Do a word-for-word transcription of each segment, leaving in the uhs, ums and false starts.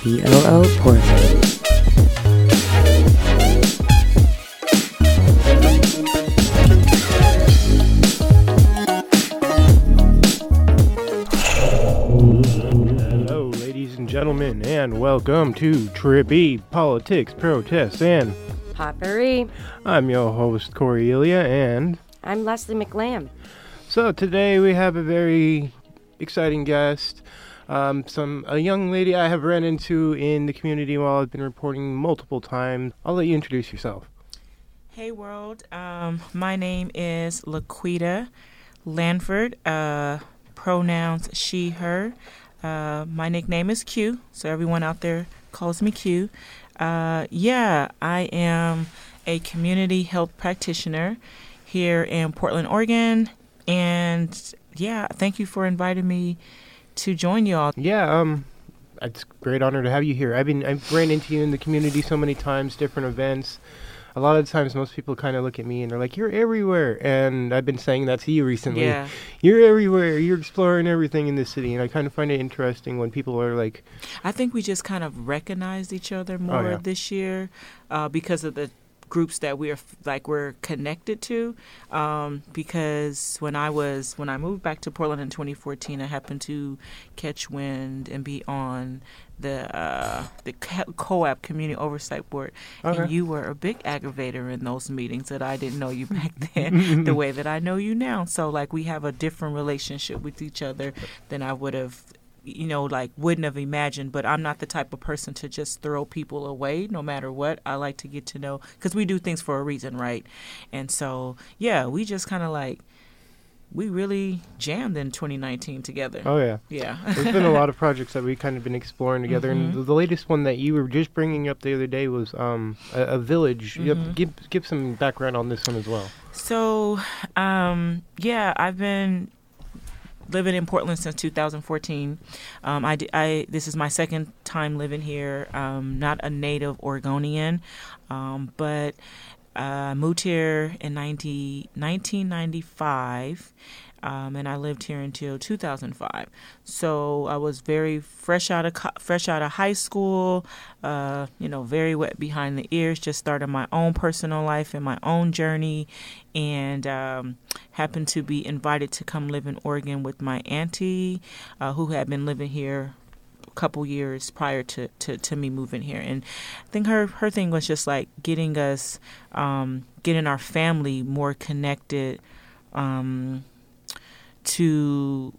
P O O Portland. Hello, ladies and gentlemen, and welcome to Trippy Politics, Protests, and Potpourri. I'm your host, Corey Ilya, and I'm Leslie McLam. so today we have a very exciting guest, um, some a young lady I have ran into in the community while I've been reporting multiple times. I'll let you introduce yourself. Hey world, um, my name is Laquita Lanford, uh, pronouns she, her. Uh, my nickname is Q, so everyone out there calls me Q. Uh, yeah, I am a community health practitioner here in Portland, Oregon, and yeah, thank you for inviting me to join y'all. Yeah, um, it's a great honor to have you here. I've been I've ran into you in the community so many times, different events. A lot of the times, most people kind of look at me and they're like, "You're everywhere," and I've been saying that to you recently. Yeah. You're everywhere. You're exploring everything in this city, and I kind of find it interesting when people are like, I think we just kind of recognized each other more yeah. this year uh, because of the groups that we are like we're connected to. Um, because when I was when I moved back to Portland in twenty fourteen, I happened to catch wind and be on the uh, the Co-op Community Oversight Board, Okay. and you were a big aggravator in those meetings that I didn't know you back then the way that I know you now. So like we have a different relationship with each other than I would have, you know, like wouldn't have imagined. But I'm not the type of person to just throw people away no matter what. I like to get to know, because we do things for a reason, right? And so, yeah, we just kind of like, we really jammed in twenty nineteen together. "Oh yeah." Yeah. There's been a lot of projects that we've kind of been exploring together, and Mhm. the, the latest one that you were just bringing up the other day was um, a, a village. Yep, Mhm. give give some background on this one as well. So, um, yeah, I've been living in Portland since two thousand fourteen. Um, I, di- I this is my second time living here. Um, not a native Oregonian, um, but I uh, moved here in nineteen ninety-five, um, and I lived here until two thousand five. So I was very fresh out of co- fresh out of high school, uh, you know, very wet behind the ears. Just started my own personal life and my own journey, and um, happened to be invited to come live in Oregon with my auntie, uh, who had been living here couple years prior to, to, to me moving here. And I think her, her thing was just like getting us, um, getting our family more connected um, to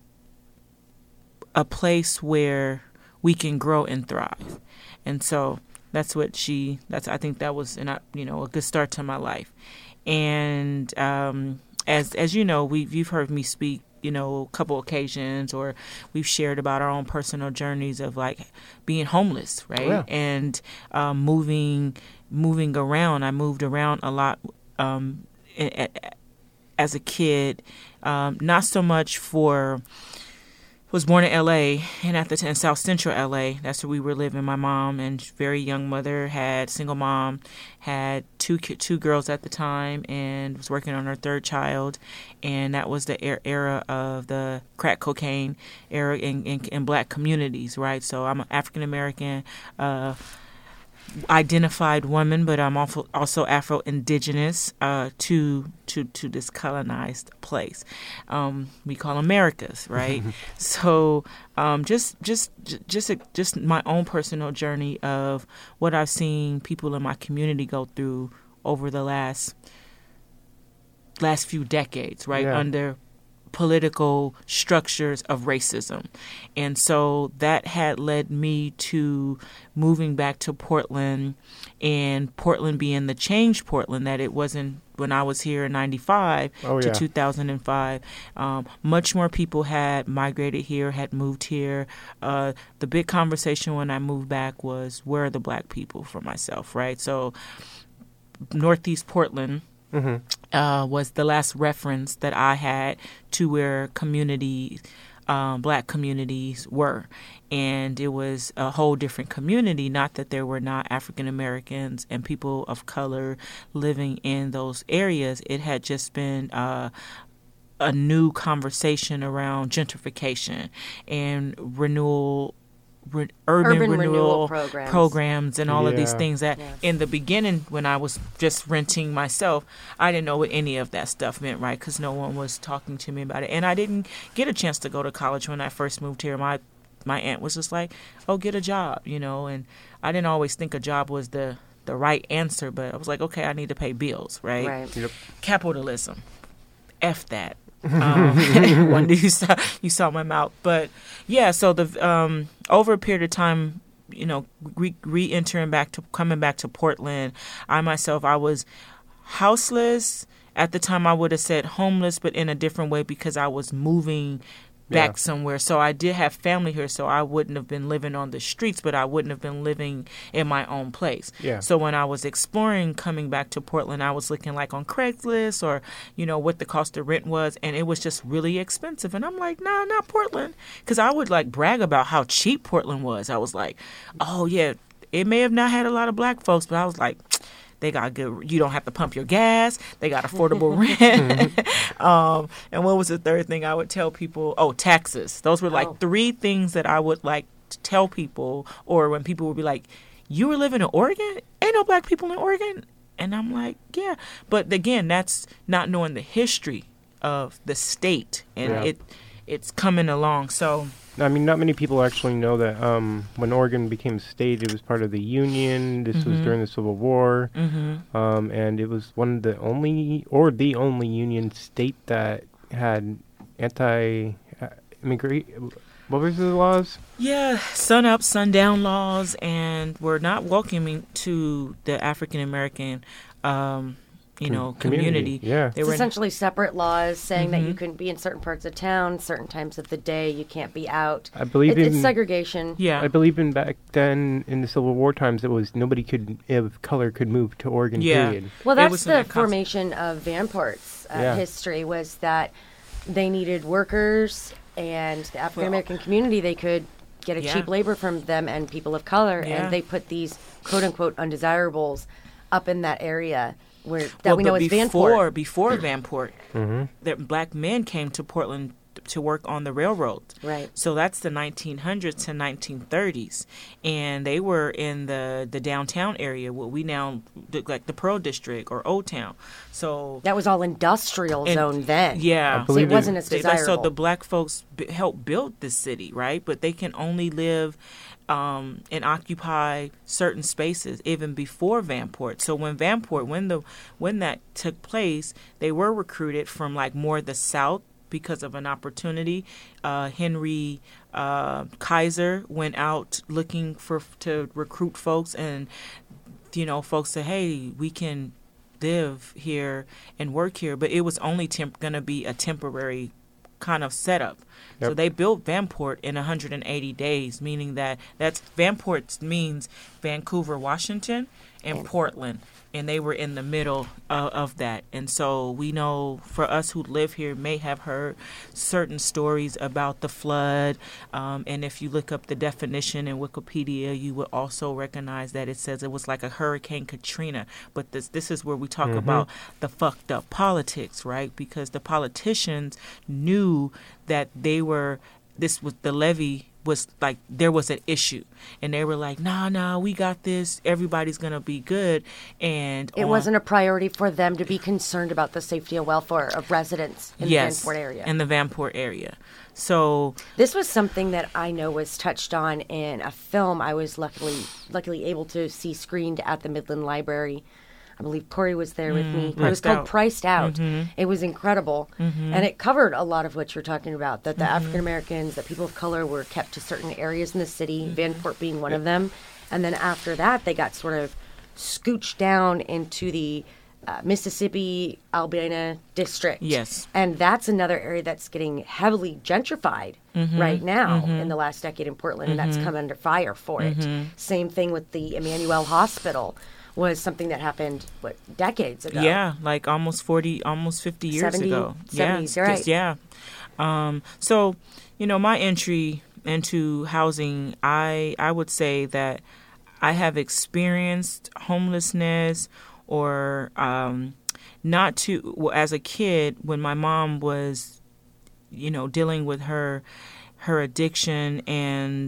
a place where we can grow and thrive. And so that's what she, that's, I think that was, an, you know, a good start to my life. And um, as, as you know, we've, you've heard me speak, you know, a couple occasions, or we've shared about our own personal journeys of like being homeless, right? Yeah. And um, moving, moving around. I moved around a lot um, a, a, as a kid, um, not so much for. Was born in L A, and at the time, South Central L A. That's where we were living. My mom and very young mother had single mom, had two ki- two girls at the time, and was working on her third child. And that was the er- era of the crack cocaine era in, in, in black communities, right? So I'm an African American, uh, identified woman, but I'm also also Afro-Indigenous uh, to to to this colonized place. Um, we call Americas, right? so um, just just just just my own personal journey of what I've seen people in my community go through over the last last few decades, right? Yeah. Under political structures of racism. And so that had led me to moving back to Portland, and Portland being the changed Portland that it wasn't when I was here in ninety-five Oh, to yeah. two thousand five. Um, much more people had migrated here, had moved here. Uh, the big conversation when I moved back was, where are the black people for myself, right? So Northeast Portland Mm-hmm. uh, was the last reference that I had to where communities, um, black communities were. And it was a whole different community, not that there were not African Americans and people of color living in those areas. It had just been uh, a new conversation around gentrification and renewal re- urban, Urban renewal, renewal programs. programs and all of these Yeah. things that Yes. in the beginning when I was just renting myself, I didn't know what any of that stuff meant, right? Because no one was talking to me about it. And I didn't get a chance to go to college when I first moved here. My my aunt was just like, oh, get a job, you know, and I didn't always think a job was the, the right answer, but I was like, okay, I need to pay bills, right? Right. Yep. Capitalism. F that. Um, one day you saw, you saw my mouth. But yeah, so the um, over a period of time, you know, re- re-entering back to, coming back to Portland, I myself, I was houseless. At the time, I would have said homeless, but in a different way because I was moving back Yeah. somewhere. So I did have family here, so I wouldn't have been living on the streets, but I wouldn't have been living in my own place. Yeah. So when I was exploring coming back to Portland, I was looking like on Craigslist or, you know, what the cost of rent was, and it was just really expensive. And I'm like, nah, not Portland. Because I would like brag about how cheap Portland was. I was like, oh, yeah, it may have not had a lot of black folks, but I was like, they got good. You don't have to pump your gas. They got affordable rent. um, and what was the third thing I would tell people? Oh, taxes. Those were like Oh. three things that I would like to tell people, or when people would be like, "You were living in Oregon? Ain't no black people in Oregon." And I'm like, "Yeah," but again, that's not knowing the history of the state, and Yeah. it it's coming along. So I mean, not many people actually know that um, when Oregon became a state, it was part of the Union. This was Mhm. during the Civil War, mm-hmm. um, and it was one of the only, or the only Union state that had anti-immigrant. What was the laws? Yeah, sun up, sundown laws, and we're not welcoming to the African American, um, you Com- know, community. Yeah. They It's were essentially separate laws saying that you Mhm. couldn't be in certain parts of town, certain times of the day, you can't be out. I believe It, in it's segregation. yeah, I believe in back then in the Civil War times, it was nobody could of color could move to Oregon. Yeah. Period. Well, It that's was in the that concept. formation of Vanport's uh, Yeah. history, was that they needed workers, and the African American community, they could get a Yeah. cheap labor from them and people of color, Yeah. and they put these quote unquote undesirables up in that area where that well, we know but is before Vanport. before Vanport, Mm-hmm. that black men came to Portland to work on the railroad. Right. So that's the nineteen hundreds to nineteen thirties, and they were in the the downtown area, what we now do- like the Pearl District or Old Town. So That was all industrial And- zone then. yeah, I So it believe it- wasn't as They- desirable. So the black folks b- helped build this city, right? But they can only live um, and occupy certain spaces even before Vanport. So when Vanport, when the when that took place, they were recruited from like more the south because of an opportunity. Uh, Henry uh, Kaiser went out looking for to recruit folks, and you know, folks said, "Hey, we can live here and work here," but it was only temp- going to be a temporary kind of setup. So Yep. they built Vanport in one hundred eighty days, meaning that that's Vanport means Vancouver, Washington, and And- Portland, and they were in the middle of, of that. And so we know, for us who live here, may have heard certain stories about the flood. Um, and if you look up the definition in Wikipedia, you will also recognize that it says it was like a Hurricane Katrina. But this this is where we talk Mhm. about the fucked up politics, right? Because the politicians knew that they were, this was, the levee was like, there was an issue, and they were like, nah, nah, we got this, everybody's gonna be good. And It on- wasn't a priority for them to be concerned about the safety and welfare of residents in yes, the Vanport area. in the Vanport area. So This was something that I know was touched on in a film I was luckily luckily able to see screened at the Midland Library. I believe Corey was there with me. It was Priced called Out. Priced Out. Mhm. It was incredible. Mhm. And it covered a lot of what you're talking about, that the Mm-hmm. African Americans, that people of color were kept to certain areas in the city, Mm-hmm. Vanport being one of them. And then after that, they got sort of scooched down into the uh, Mississippi Albina district. Yes. And that's another area that's getting heavily gentrified Mm-hmm. right now in the last decade in Portland, and that's come under fire for it. Mm-hmm. Same thing with the Emmanuel Hospital, was something that happened, what, decades ago? yeah, like almost forty, almost fifty years seventy ago. seventies, yeah, right. just- yeah. Um, so, you know, my entry into housing, I I would say that I have experienced homelessness, or um, not to, well, as a kid when my mom was, you know, dealing with her her addiction, and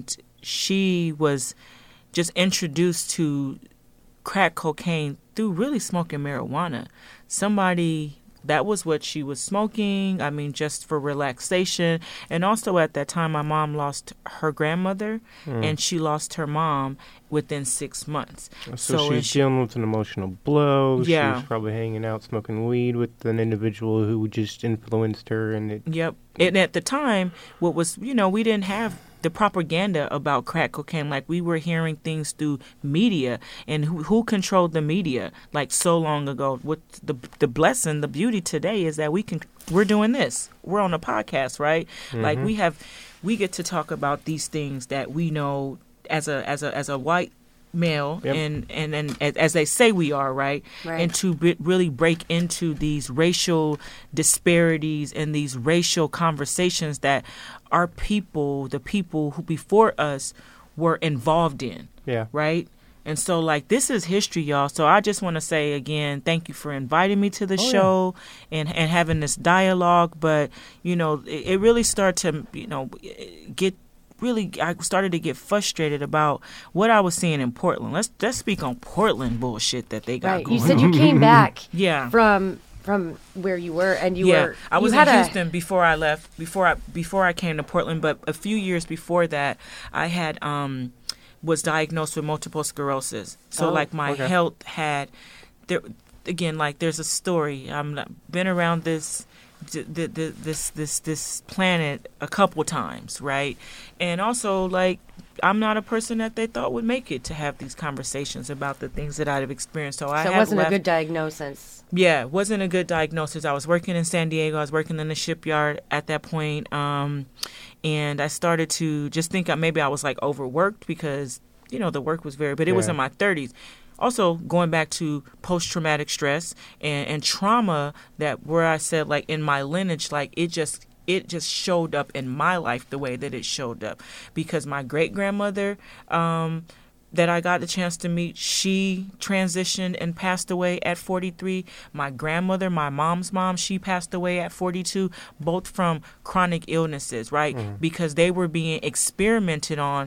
she was just introduced to crack cocaine through really smoking marijuana. Somebody, that was what she was smoking, I mean, just for relaxation. And also at that time, my mom lost her grandmother, mm. and she lost her mom within six months. So, so she's she, dealing with an emotional blow. Yeah. She was probably hanging out, smoking weed with an individual who just influenced her. And it, Yep. And at the time, what was, you know, we didn't have the propaganda about crack cocaine. Like, we were hearing things through media, and who, who controlled the media like so long ago. What the the blessing, the beauty today is that we can, we're doing this. We're on a podcast, right? Mm-hmm. Like, we have, we get to talk about these things that we know as a as a as a white male, yep. and, and and as they say we are, right? Right. And to be, really break into these racial disparities and these racial conversations that our people, the people who before us, were involved in. Yeah. Right? And so, like, this is history, y'all. So I just want to say again, thank you for inviting me to the oh, show yeah. and, and having this dialogue. But, you know, it, it really started to, you know, get really, I started to get frustrated about what I was seeing in Portland. Let's let's speak on Portland bullshit that they got right. going You said on. you came back yeah. from from where you were, and you yeah. were. I was you in had Houston a, before I left, before I before I came to Portland. But a few years before that, I had um was diagnosed with multiple sclerosis. So oh, like my okay. health had there again. Like, there's a story. I'm not, been around this. D- d- d- this this this planet a couple times, right? And also, like, I'm not a person that they thought would make it to have these conversations about the things that I've experienced. So, I so it had wasn't left, a good diagnosis. Yeah, it wasn't a good diagnosis. I was working in San Diego. I was working in the shipyard at that point, um, and I started to just think I, maybe I was like overworked because, you know, the work was very. But it yeah. was in my thirties. Also, going back to post-traumatic stress and, and trauma, that where I said, like, in my lineage, like, it just it just showed up in my life the way that it showed up. Because my great-grandmother um, that I got the chance to meet, she transitioned and passed away at forty-three. My grandmother, my mom's mom, she passed away at forty-two, both from chronic illnesses, right? Mm. Because they were being experimented on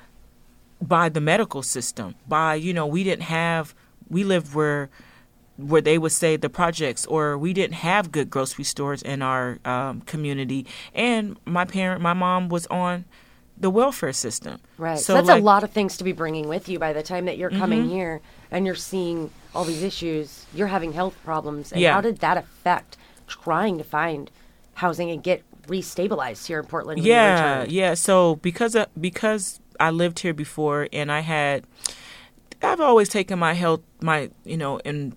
by the medical system, by, you know, we didn't have, we lived where, where they would say the projects, or we didn't have good grocery stores in our um, community. And my parent, my mom was on the welfare system. Right. So, so that's like, a lot of things to be bringing with you by the time that you're mm-hmm. coming here and you're seeing all these issues. You're having health problems. And yeah. how did that affect trying to find housing and get restabilized here in Portland? when Yeah. you returned? Yeah. So because of, because I lived here before, and I had, I've always taken my health, my, you know, in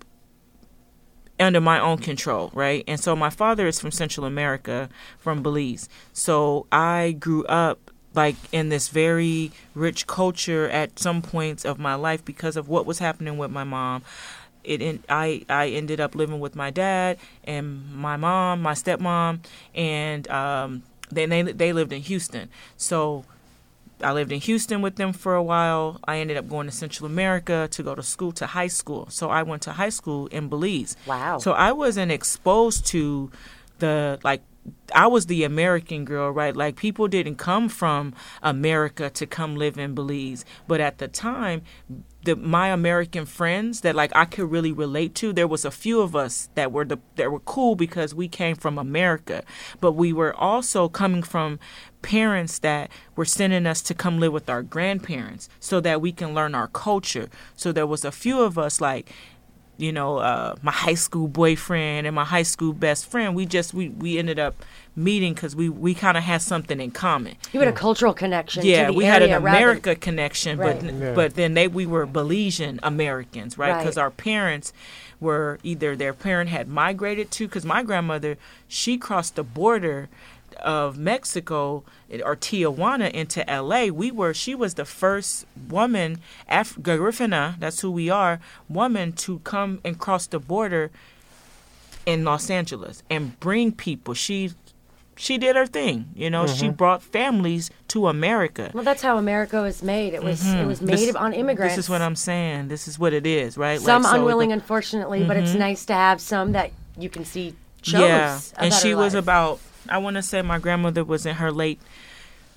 under my own control, right? And so my father is from Central America, from Belize. So I grew up like in this very rich culture at some points of my life because of what was happening with my mom. It in, I I ended up living with my dad and my mom, my stepmom, and um, then they they lived in Houston. So I lived in Houston with them for a while. I ended up going to Central America to go to school, to high school. So I went to high school in Belize. Wow. So I wasn't exposed to the, like, I was the American girl, right? Like, people didn't come from America to come live in Belize. But at the time, the my American friends that, like, I could really relate to, there was a few of us that were the that were cool because we came from America. But we were also coming from parents that were sending us to come live with our grandparents so that we can learn our culture. So there was a few of us, like, you know, uh, my high school boyfriend and my high school best friend, we just, we, we ended up meeting because we, we kind of had something in common. You had a cultural connection Yeah, to the we area had an rather- America connection, Right. but Yeah. but then they we were Belizean Americans, right? Right. Because our parents were either their parent had migrated to, because my grandmother, she crossed the border of Mexico or Tijuana into L A. We were, she was the first woman, Af- Garifuna, that's who we are, woman to come and cross the border in Los Angeles and bring people. She she did her thing, you know. Mm-hmm. She brought families to America. Well, that's how America was made. It was Mhm. it was made This- on immigrants. This is what I'm saying. This is what it is, right? Some Like, so unwilling, the- unfortunately, but it's Mhm. nice to have some that you can see chose yeah, a and better she was life. about, I want to say my grandmother was in her late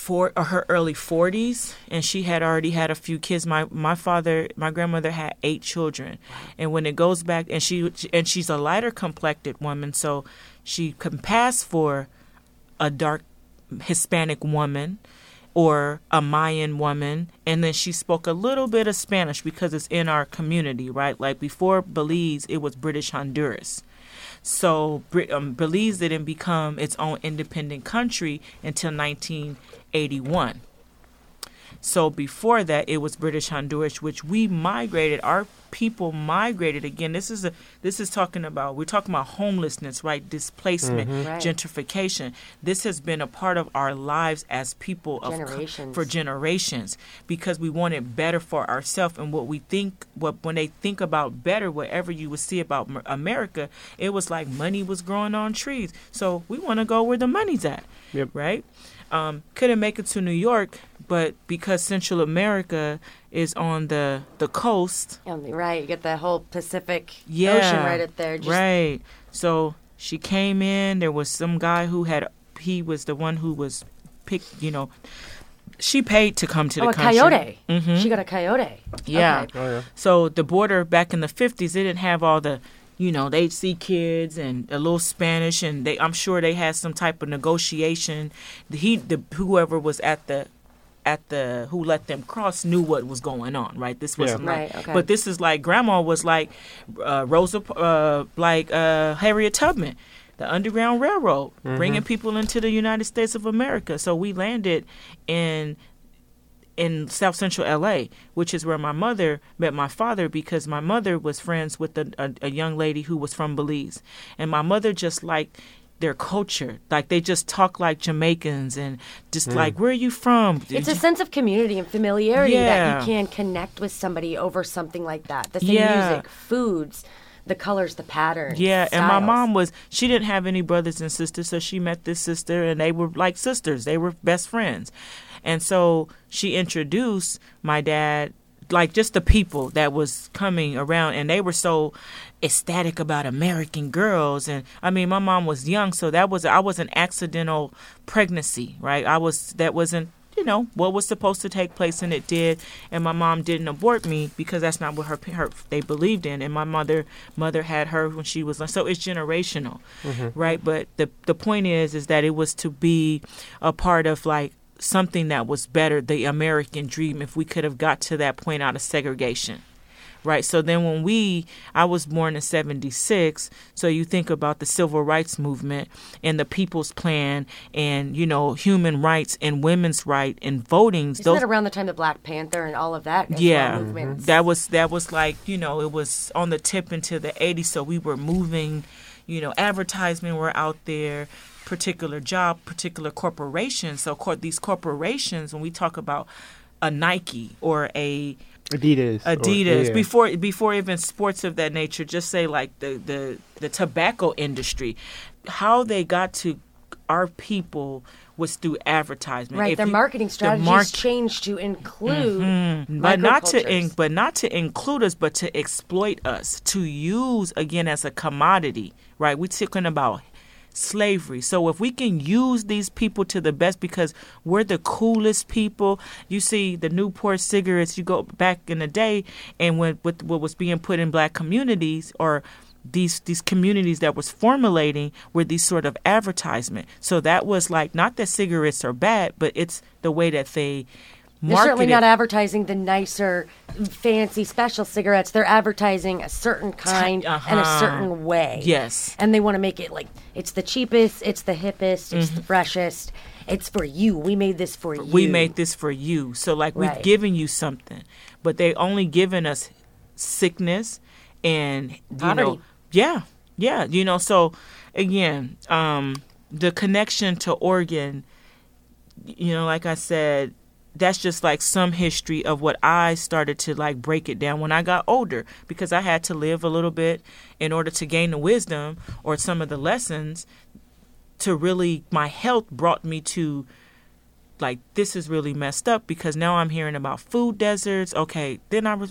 four or her early forties, and she had already had a few kids. My my father, my grandmother had eight children, and when it goes back, and she and she's a lighter complected woman, so she can pass for a dark Hispanic woman or a Mayan woman, and then she spoke a little bit of Spanish because it's in our community, right? Like before Belize, it was British Honduras. So um, Belize didn't become its own independent country until nineteen eighty-one. So before that, it was British Honduras, which we migrated. Our people migrated. Again, this is a this is talking about we're talking about homelessness, right? Displacement, Mm-hmm. Right. gentrification. This has been a part of our lives as people of Generations. for generations, because we want it better for ourselves. And what we think, what when they think about better, whatever you would see about Mer- America, it was like money was growing on trees. So we want to go where the money's at, Yep. right? Um, couldn't make it to New York, but because Central America is on the the coast, Yeah, right. You get the whole Pacific yeah, Ocean right up there. Just, right. So she came in. There was some guy who had. He was the one who was picked. You know, she paid to come to Oh, the a country. coyote. Mhm. She got a coyote. Yeah. Okay. Oh, yeah. So the border back in the fifties, they didn't have all the, you know, they'd see kids and a little Spanish, and they, I'm sure they had some type of negotiation. He, the whoever was at the, at the who let them cross knew what was going on, right? This wasn't Yeah. like, Right, okay. but this is like grandma was like, uh, Rosa, uh, like uh, Harriet Tubman, the Underground Railroad, bringing people into the United States of America. So we landed in. in South Central L A, which is where my mother met my father, because my mother was friends with a, a, a young lady who was from Belize. And my mother just liked their culture. Like, they just talk like Jamaicans and just like, where are you from? It's a sense of community and familiarity that Yeah. you can connect with somebody over something like that. The same Yeah. music, foods, the colors, the patterns. Yeah, and my styles. mom was, she didn't have any brothers and sisters, so she met this sister, and they were like sisters. They were best friends. And so she introduced my dad, like just the people that was coming around, and they were so ecstatic about American girls. And I mean, my mom was young, so that was, I was an accidental pregnancy, right? I was, that wasn't, you know, what was supposed to take place, and it did. And my mom didn't abort me because that's not what her, her they believed in. And my mother mother had her when she was, so it's generational, right? But the the point is, is that it was to be a part of like something that was better, the American dream, if we could have got to that point out of segregation. Right. So then when we, I was born in seventy-six. So you think about the civil rights movement and the People's Plan and, you know, human rights and women's right and voting. Isn't that around the time the Black Panther and all of that? as Yeah, well, movements? that was that was like, you know, it was on the tip into the eighties. So we were moving, you know, advertisement were out there, particular job, particular corporations. So cor- these corporations, when we talk about a Nike or a Adidas. or- Adidas, yeah. before before even sports of that nature, just say like the, the, the tobacco industry, how they got to our people was through advertisement. Right, If their you- marketing the strategies mark- changed to include but not to in, microcultures. but not to include us, but to exploit us, to use again as a commodity, right? We're talking about slavery. So if we can use these people to the best because we're the coolest people, you see the Newport cigarettes, you go back in the day, and when with what was being put in black communities or these these communities that was formulating were these sort of advertisement. So that was like, not that cigarettes are bad, but it's the way that they They're certainly marketed. not advertising the nicer, fancy, special cigarettes. They're advertising a certain kind and a Uh-huh. certain way. Yes. And they want to make it like it's the cheapest, it's the hippest, it's Mm-hmm. the freshest. It's for you. We made this for you. We made this for you. So like we've Right. given you something, but they only given us sickness and you Poverty. know, yeah, yeah, you know. So again, um, the connection to Oregon, you know, like I said, that's just like some history of what I started to like break it down when I got older, because I had to live a little bit in order to gain the wisdom or some of the lessons to really, my health brought me to like, this is really messed up, because now I'm hearing about food deserts. Okay, then I was,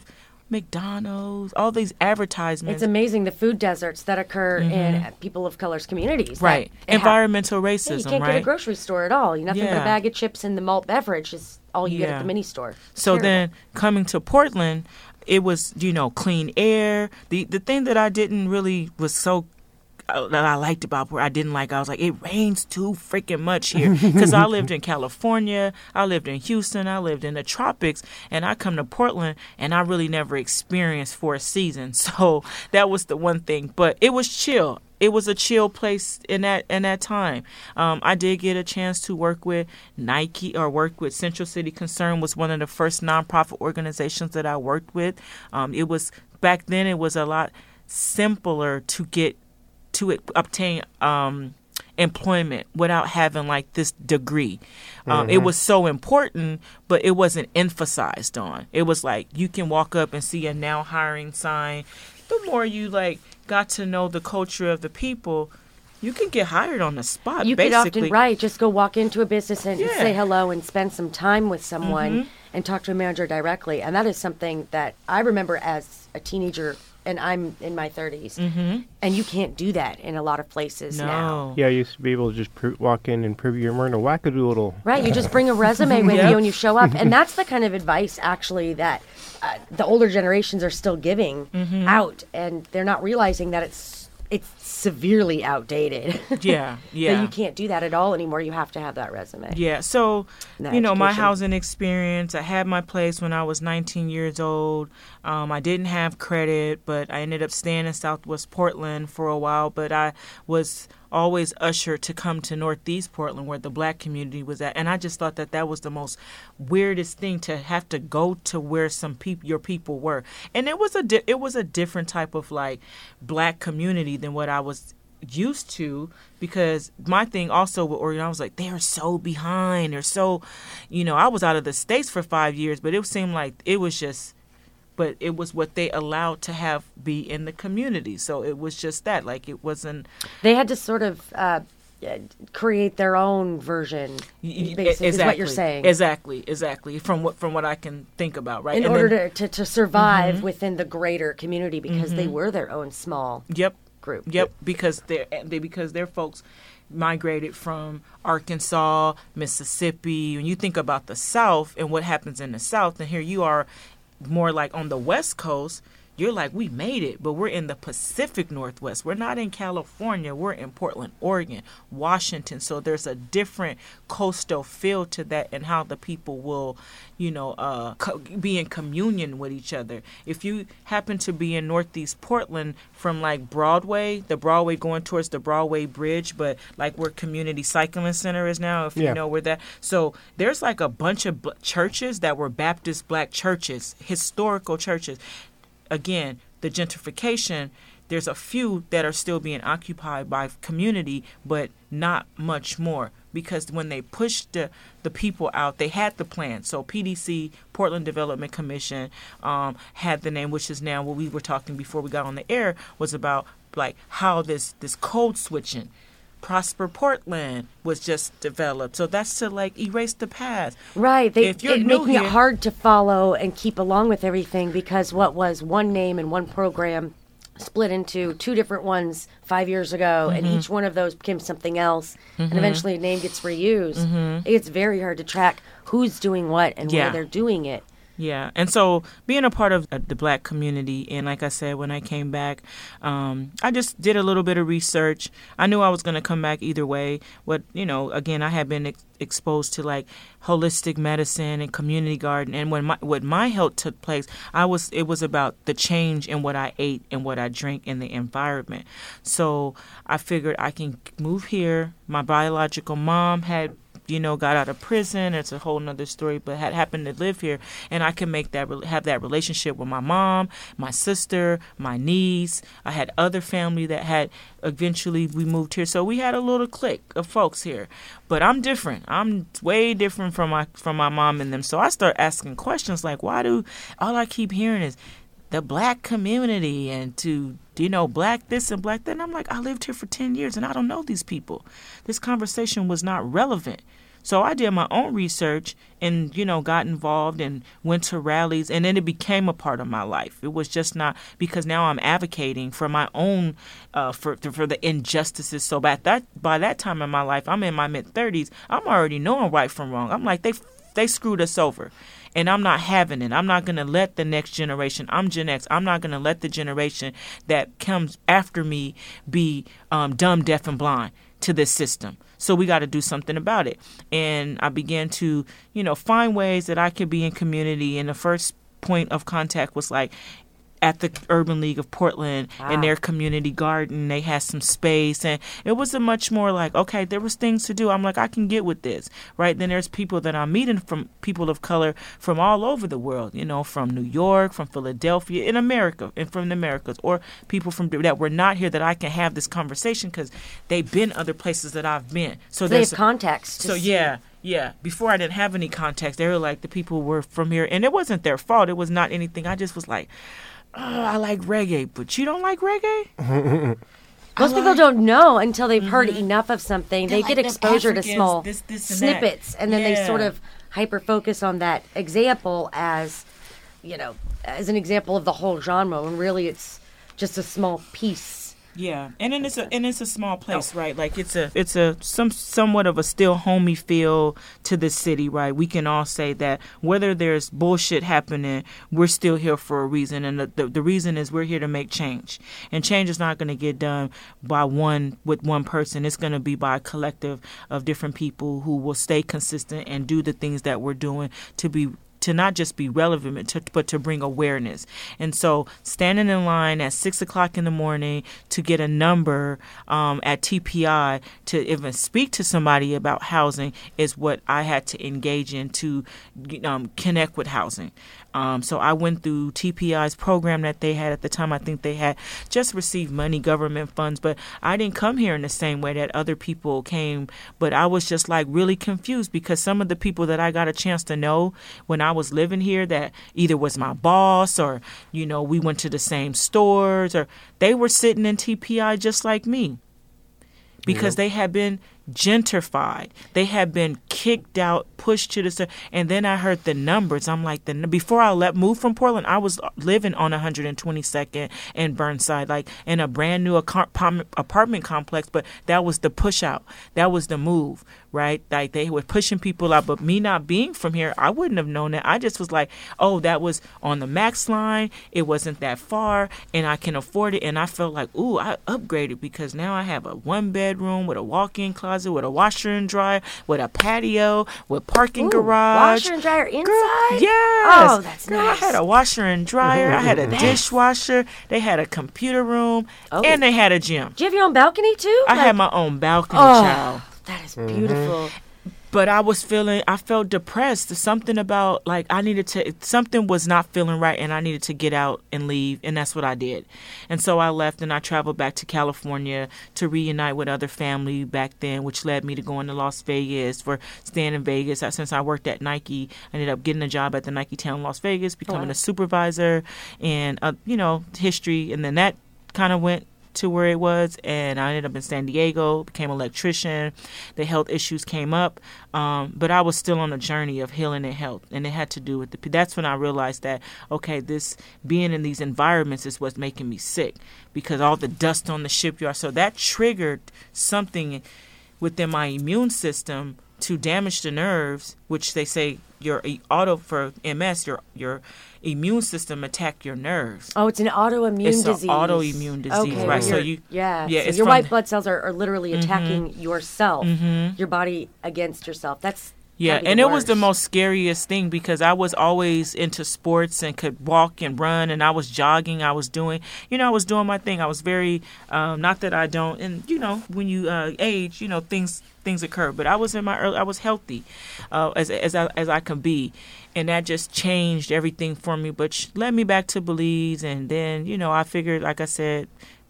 McDonald's, all these advertisements. It's amazing the food deserts that occur Mhm. in people of color's communities. Right. That- that Environmental have- racism, yeah, you can't right? get a grocery store at all. Nothing but Yeah. a bag of chips and the malt beverage is all you get Yeah. at the mini store. It's So terrible. then coming to Portland, it was, you know, clean air. The the thing that I didn't really was so uh, that I liked about Portland, I didn't like, I was like, it rains too freaking much here. Because I lived in California, I lived in Houston, I lived in the tropics, and I come to Portland and I really never experienced four seasons. So that was the one thing. But it was chill. It was a chill place in that in that time. Um, I did get a chance to work with Nike or work with Central City Concern, was one of the first nonprofit organizations that I worked with. Um, it was back then. It was a lot simpler to get to it, obtain um, employment without having like this degree. Um, Mhm. It was so important, but it wasn't emphasized on. It was like you can walk up and see a now hiring sign. The more you like got to know the culture of the people, you can get hired on the spot. You basically. could often, right, just go walk into a business and Yeah. say hello and spend some time with someone Mhm. and talk to a manager directly. And that is something that I remember as a teenager, and I'm in my thirties. Mhm. And you can't do that in a lot of places now. No. Yeah, I used to be able to just pr- walk in and prove you're wearing a wackadoodle. Right, you just bring a resume with Yep. you and you show up. And that's the kind of advice, actually, that uh, the older generations are still giving Mm-hmm. out. And they're not realizing that it's it's severely outdated. Yeah, yeah. That you can't do that at all anymore. You have to have that resume. Yeah, so, That you know, my education. housing experience, I had my place when I was nineteen years old. Um, I didn't have credit, but I ended up staying in Southwest Portland for a while. But I was always ushered to come to Northeast Portland, where the black community was at. And I just thought that that was the most weirdest thing, to have to go to where some people, your people were. And it was a di- it was a different type of like black community than what I was used to, because my thing also with Oregon, I was like, they are so behind. They're so, you know, I was out of the States for five years, but it seemed like it was just, but it was what they allowed to have be in the community. So it was just that, like, it wasn't. They had to sort of uh, uh, create their own version, basically, is what you're saying. Exactly, exactly. From what from what I can think about, right? In And order then- to, to, to survive within the greater community, because they were their own small Yep. group. Yep, because they're they because their folks migrated from Arkansas, Mississippi. When you think about the South and what happens in the South, and here you are, more like on the West Coast. You're like, we made it, but we're in the Pacific Northwest. We're not in California. We're in Portland, Oregon, Washington. So there's a different coastal feel to that, and how the people will, you know, uh, co- be in communion with each other. If you happen to be in Northeast Portland from like Broadway, the Broadway going towards the Broadway Bridge, but like where Community Cycling Center is now, if Yeah. you know where that. So there's like a bunch of b- churches that were Baptist black churches, historical churches. Again, the gentrification, there's a few that are still being occupied by community, but not much more. Because when they pushed the, the people out, they had the plan. So P D C, Portland Development Commission, um, had the name, which is now what we were talking before we got on the air, was about like how this, this code switching. Prosper Portland was just developed. So that's to like erase the past. Right. They If you're it, new making here- it hard to follow and keep along with everything, because what was one name and one program split into two different ones five years ago, Mm-hmm. and each one of those became something else, and eventually a name gets reused. Mm-hmm. It's very hard to track who's doing what and Yeah. where they're doing it. Yeah, and so being a part of uh, the black community, and like I said, when I came back, um, I just did a little bit of research. I knew I was going to come back either way. What, you know, again, I had been ex- exposed to like holistic medicine and community garden, and when my when my health took place, I was it was about the change in what I ate and what I drank in the environment. So I figured I can move here. My biological mom had, you know, got out of prison. It's a whole nother story, but had happened to live here, and I can make that have that relationship with my mom, my sister, my niece. I had other family that had eventually we moved here, so we had a little clique of folks here. But I'm different. I'm way different from my from my mom and them. So I start asking questions like, why do all I keep hearing is the black community and to, you know, black this and black that. And I'm like, I lived here for ten years and I don't know these people. This conversation was not relevant. So I did my own research and, you know, got involved and went to rallies, and then it became a part of my life. It was just not because now I'm advocating for my own, uh, for for the injustices. So by that by that time in my life, I'm in my mid thirties. I'm already knowing right from wrong. I'm like, they they screwed us over. And I'm not having it. I'm not going to let the next generation, I'm Gen X, I'm not going to let the generation that comes after me be um, dumb, deaf, and blind to this system. So we got to do something about it. And I began to, you know, find ways that I could be in community. And the first point of contact was like, at the Urban League of Portland, wow. in their community garden. They had some space, and it was a much more like, okay, there was things to do. I'm like, I can get with this, right? Then there's people that I'm meeting from people of color from all over the world, you know, from New York, from Philadelphia, in America, and from the Americas, or people from that were not here that I can have this conversation because they've been other places that I've been. So, so they have context. So, yeah. Yeah, before I didn't have any context. They were like, the people were from here, and it wasn't their fault. It was not anything. I just was like, oh, I like reggae, but you don't like reggae? Most people like, don't know until they've mm-hmm. heard enough of something. They like get exposure Africans, to small this, this and snippets, that. and then yeah. they sort of hyper-focus on that example as, you know, as an example of the whole genre, when really it's just a small piece. Yeah, and then it's a and it's a small place, right? Like it's a it's a some somewhat of a still homey feel to the city, right? We can all say that whether there's bullshit happening, we're still here for a reason, and the the, the reason is we're here to make change, and change is not going to get done by one with one person. It's going to be by a collective of different people who will stay consistent and do the things that we're doing to be. To not just be relevant, but to, but to bring awareness. And so standing in line at six o'clock in the morning to get a number um, at T P I to even speak to somebody about housing is what I had to engage in to um, connect with housing. Um, so I went through T P I's program that they had at the time. I think they had just received money, government funds, but I didn't come here in the same way that other people came. But I was just like really confused because some of the people that I got a chance to know when I was living here that either was my boss or, you know, we went to the same stores or they were sitting in T P I just like me because yep. they had been gentrified. They had been kicked out, pushed to the side. And then I heard the numbers. I'm like, the before I left, moved from Portland, I was living on one hundred twenty-second and Burnside, like in a brand new apartment complex. But that was the push out. That was the move, right? Like they were pushing people out. But me not being from here, I wouldn't have known that. I just was like, oh, that was on the max line. It wasn't that far and I can afford it. And I felt like, ooh, I upgraded because now I have a one bedroom with a walk-in closet, with a washer and dryer, with a patio, with parking Ooh, garage. Washer and dryer inside? Girl, yes. Oh, that's Girl, nice. I had a washer and dryer. I had a dishwasher. They had a computer room. Oh. And they had a gym. Do you have your own balcony, too? I like, had my own balcony, oh, child. That is beautiful. Mm-hmm. But I was feeling, I felt depressed. Something about, like, I needed to, something was not feeling right, and I needed to get out and leave, and that's what I did. And so I left, and I traveled back to California to reunite with other family back then, which led me to going to Las Vegas for staying in Vegas. Since I worked at Nike, I ended up getting a job at the Nike Town Las Vegas, becoming wow. a supervisor, and, uh, you know, history, and then that kind of went to where it was, and I ended up in San Diego, became an electrician. The health issues came up, um, but I was still on a journey of healing and health, and it had to do with the. That's when I realized that okay, this being in these environments is what's making me sick because all the dust on the shipyard. So that triggered something within my immune system to damage the nerves, which they say your auto for M S, your your immune system attack your nerves. Oh, it's an autoimmune it's disease. It's an autoimmune disease, okay, right? So you, yeah, yeah, so it's your from, white blood cells are, are literally attacking mm-hmm, yourself, mm-hmm. your body against yourself. That's yeah, and it was the most scariest thing because I was always into sports and could walk and run, and I was jogging, I was doing, you know, I was doing my thing. I was very, um, not that I don't, and you know, when you uh, age, you know, things things occur. But I was in my early, I was healthy, uh, as as I, as I can be, and that just changed everything for me. But led me back to Belize, and then you know, I figured, like I said,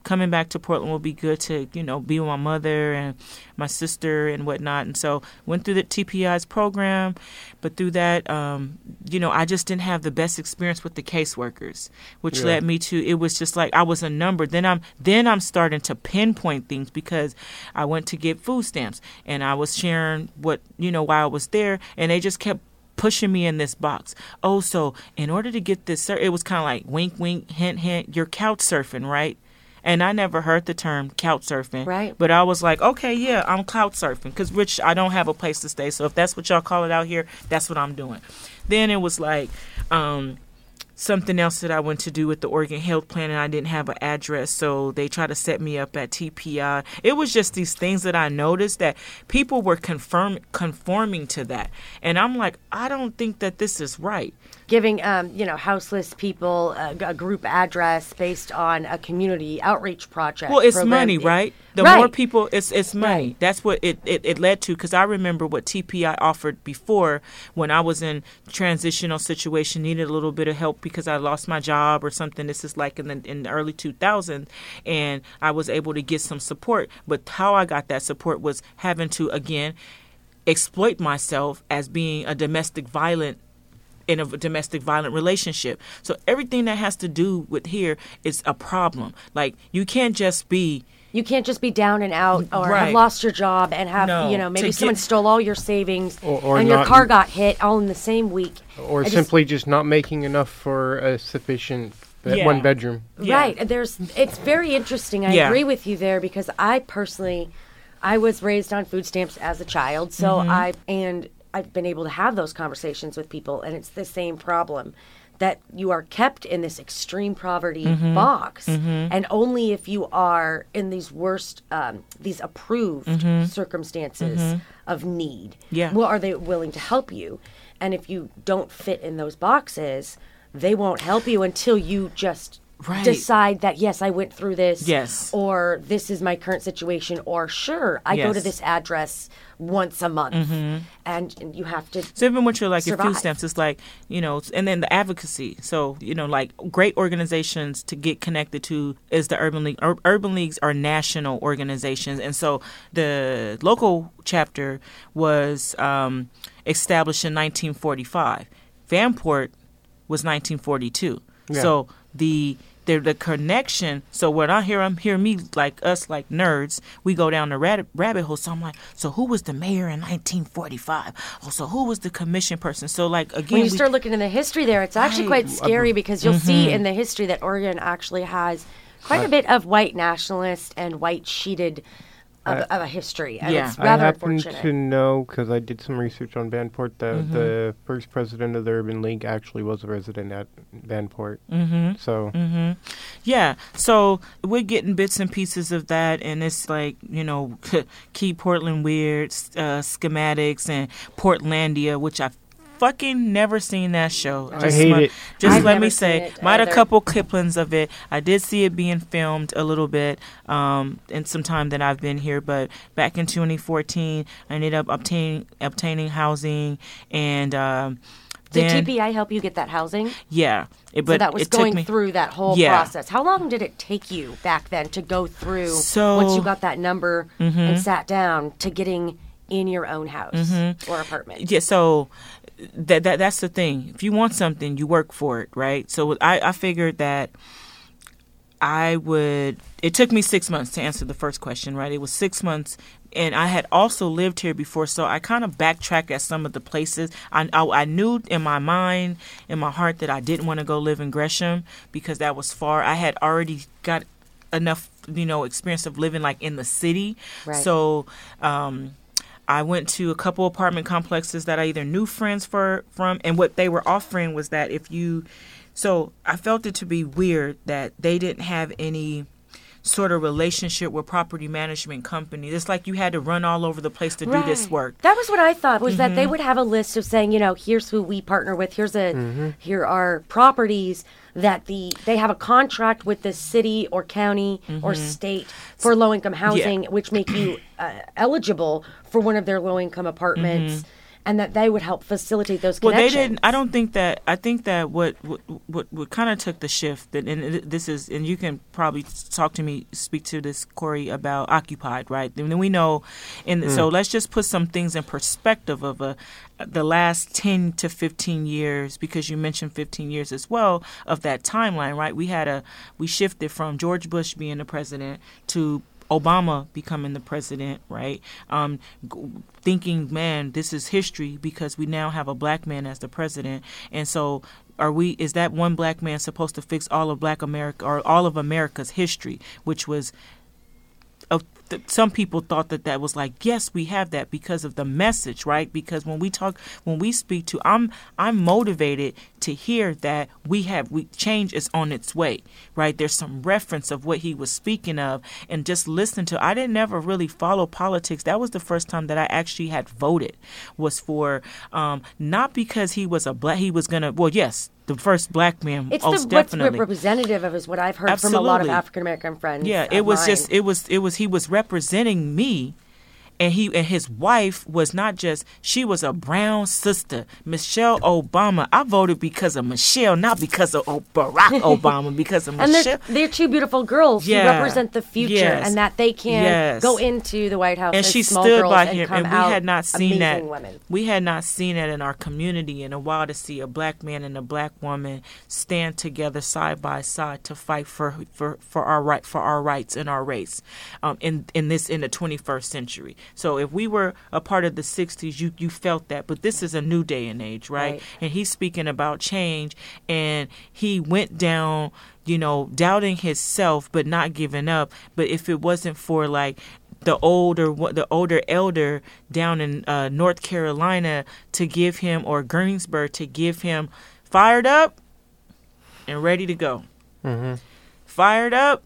coming back to Portland will be good to, you know, be with my mother and my sister and whatnot. And so went through the T P I's program, but through that, um, you know, I just didn't have the best experience with the caseworkers, which Yeah. led me to, it was just like I was a number. Then I'm then I'm starting to pinpoint things because I went to get food stamps and I was sharing what, you know, while I was there, and they just kept pushing me in this box. Oh, so in order to get this, it was kind of like wink, wink, hint, hint, you're couch surfing, right? And I never heard the term couch surfing. Right. But I was like, okay, yeah, I'm couch surfing because, Rich, I don't have a place to stay. So if that's what y'all call it out here, that's what I'm doing. Then it was like um, something else that I went to do with the Oregon Health Plan, and I didn't have an address. So they tried to set me up at T P I. It was just these things that I noticed that people were confirm, conforming to that. And I'm like, I don't think that this is right. Giving, um, you know, houseless people a, a group address based on a community outreach project. Well, it's program. money, right? The Right. more people, it's it's money. Right. That's what it, it, it led to, because I remember what T P I offered before when I was in transitional situation, needed a little bit of help because I lost my job or something. This is like in the, in the early two thousands, and I was able to get some support. But how I got that support was having to, again, exploit myself as being a domestic violent in a domestic violent relationship. So everything that has to do with here is a problem. Like, you can't just be You can't just be down and out or Right. have lost your job and have, No, you know, maybe to someone get- stole all your savings Or- or and your not- car got hit all in the same week. Or I just- simply just not making enough for a sufficient be- Yeah. one bedroom. Yeah. Right. There's. It's very interesting. I Yeah. agree with you there because I personally, I was raised on food stamps as a child, so Mm-hmm. I and I've been able to have those conversations with people, and it's the same problem that you are kept in this extreme poverty Mm-hmm. box, and only if you are in these worst, um, these approved circumstances of need, Mm-hmm. Yeah. well, are they willing to help you? And if you don't fit in those boxes, they won't help you until you just Right. decide that, yes, I went through this. Yes. Or this is my current situation. Or sure, I go to Yes. this address once a month. And, and you have to. So even with your like your food survive. stamps, it's like, you know, and then the advocacy. So, you know, like great organizations to get connected to is the Urban League. Ur- Urban Leagues are national organizations, and so the local chapter was um, established in nineteen forty-five. Vanport was nineteen forty-two. Yeah. So the the the connection. So when I hear I'm hear me like us like nerds, we go down the rabbit rabbit hole. So I'm like, so who was the mayor in nineteen forty-five? Oh, so who was the commission person? So like again, When you we- start looking in the history there, it's actually Right. quite scary because you'll Mm-hmm. see in the history that Oregon actually has quite a bit of white nationalist and white sheeted of, of a history. And Yeah. it's I rather happen unfortunate. to know, because I did some research on Vanport, that Mm-hmm. the first president of the Urban League actually was a resident at Vanport. Mm-hmm. So Mm-hmm. Yeah, so we're getting bits and pieces of that, and it's like, you know, keep Portland weird, uh, schematics, and Portlandia, which I fucking never seen that show. I hate let, it. Just I've let never me seen say, it might a either. couple clippings of it. I did see it being filmed a little bit um, in some time that I've been here, but back in twenty fourteen, I ended up obtaining obtaining housing, and um, Did then T P I help you get that housing? yeah, it, but so that was it took going me, through that whole Yeah. process. How long did it take you back then to go through So- once you got that number Mm-hmm. and sat down to getting in your own house Mm-hmm. or apartment? Yeah, so that, that that's the thing. If you want something, you work for it, right? So I, I figured that I would. It took me six months to answer the first question, right? It was six months, and I had also lived here before, so I kind of backtracked at some of the places. I, I I knew in my mind, in my heart, that I didn't want to go live in Gresham because that was far. I had already got enough, you know, experience of living like in the city, Right. so. Um, I went to a couple apartment complexes that I either knew friends for from, and what they were offering was that if you, so I felt it to be weird that they didn't have any sort of relationship with property management companies. It's like you had to run all over the place to do this Right. work. That was what I thought, was that Mm-hmm. they would have a list of saying, you know, here's who we partner with. Here's a here are properties that the they have a contract with the city or county or state for low income housing, which make you uh, eligible for one of their low income apartments. and that they would help facilitate those Well, connections. they didn't. I don't think that. I think that what what what, what kind of took the shift, and, and this is, and you can probably talk to me, speak to this, Corey, about Occupied, right? And then we know, and mm. so let's just put some things in perspective of a the last ten to fifteen years, because you mentioned fifteen years as well of that timeline, right? We had a we shifted from George Bush being the president to Obama becoming the president, right? Um, thinking, man, this is history because we now have a black man as the president. And so are we, is that one black man supposed to fix all of black America or all of America's history, which was of th- some people thought that that was like, yes, we have that because of the message, right? Because when we talk, when we speak to, I'm I'm motivated to hear that we have, we change is on its way, right? There's some reference of what he was speaking of, and just listen to, I didn't never really follow politics. That was the first time that I actually had voted, was for, um, not because he was a black, he was going to, well, yes, the first black man. It's most the what's definitely. representative of is what I've heard Absolutely. from a lot of African American friends. Yeah, it was mine. just it was it was he was representing me, and he and his wife was not just, she was a brown sister, Michelle Obama. I voted because of Michelle, not because of Barack Obama, because of and Michelle. they're, they're two beautiful girls Yeah. who represent the future, Yes. and that they can Yes. go into the White House And as she small stood girls by and him, come and we out had not seen amazing that. women. We had not seen that in our community in a while, to see a black man and a black woman stand together side by side to fight for for, for our right for our rights and our race, um, in in this in the twenty-first century. So if we were a part of the sixties, you you felt that, but this is a new day and age, right? Right. And he's speaking about change, and he went down, you know, doubting himself but not giving up. But if it wasn't for like the older the older elder down in uh, North Carolina to give him, or Greensburg to give him, fired up and ready to go. Mm-hmm. Fired up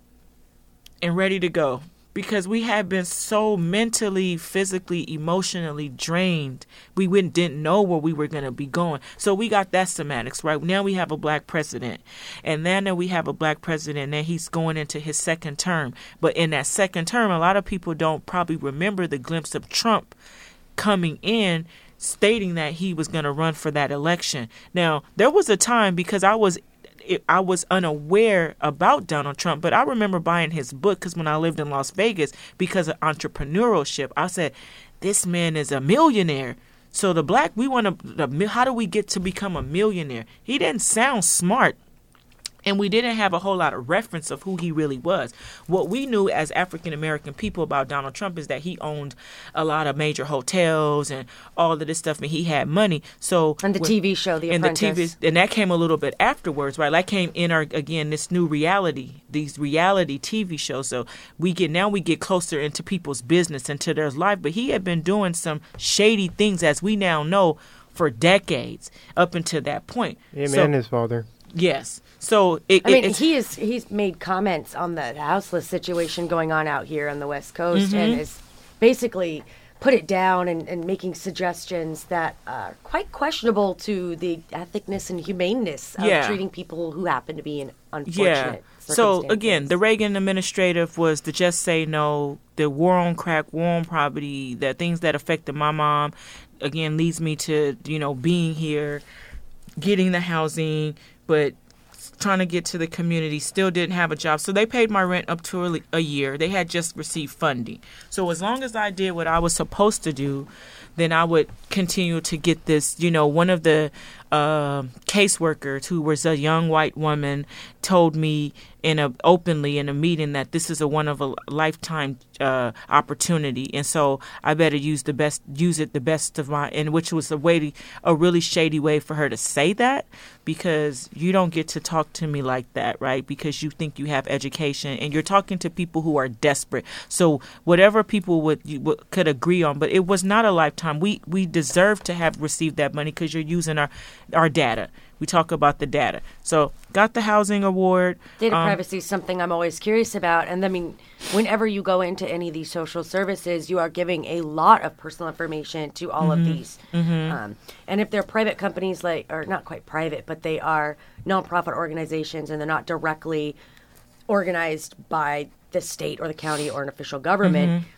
and ready to go. Because we had been so mentally, physically, emotionally drained. We wouldn't, didn't know where we were going to be going. So we got that semantics, right? Now we have a black president. And then we have a black president, and he's going into his second term. But in that second term, a lot of people don't probably remember the glimpse of Trump coming in, stating that he was going to run for that election. Now, there was a time, because I was I was unaware about Donald Trump, but I remember buying his book, because when I lived in Las Vegas, because of entrepreneurship, I said, this man is a millionaire. So the black, we want to, how do we get to become a millionaire? He didn't sound smart. And we didn't have a whole lot of reference of who he really was. What we knew as African-American people about Donald Trump is that he owned a lot of major hotels and all of this stuff, and he had money. So And the when, T V show, The and Apprentice. the T V, and that came a little bit afterwards, right? That came in our, again, this new reality, these reality T V shows. So we get, now we get closer into people's business, into their life. But he had been doing some shady things, as we now know, for decades up until that point. Him so, and his father. Yes. So it, I mean, it, it's, he is he's made comments on the houseless situation going on out here on the West Coast, Mm-hmm. and is basically put it down and, and making suggestions that are quite questionable to the ethicness and humaneness of Yeah. treating people who happen to be in yeah. unfortunate So again, circumstances. the Reagan administrative was the Just Say No, the war on crack, war on poverty, the things that affected my mom. Again, leads me to, you know, being here, getting the housing, but trying to get to the community, still didn't have a job. So they paid my rent up to a, a year. They had just received funding. So as long as I did what I was supposed to do, then I would continue to get this. You know, one of the uh, caseworkers, who was a young white woman, told me in a openly in a meeting that this is a one of a lifetime uh, opportunity, and so I better use the best, use it the best of my, and which was a way, to, a really shady way for her to say that, because you don't get to talk to me like that, right? Because you think you have education, and you're talking to people who are desperate. So whatever people would, you, would could agree on, but it was not a lifetime. We we deserve to have received that money because you're using our our data. We talk about the data. So got the housing award. Data um, privacy is something I'm always curious about. And I mean, whenever you go into any of these social services, you are giving a lot of personal information to all Mm-hmm. of these. Um, and if they're private companies, like, or not quite private, but they are nonprofit organizations and they're not directly organized by the state or the county or an official government, Mm-hmm.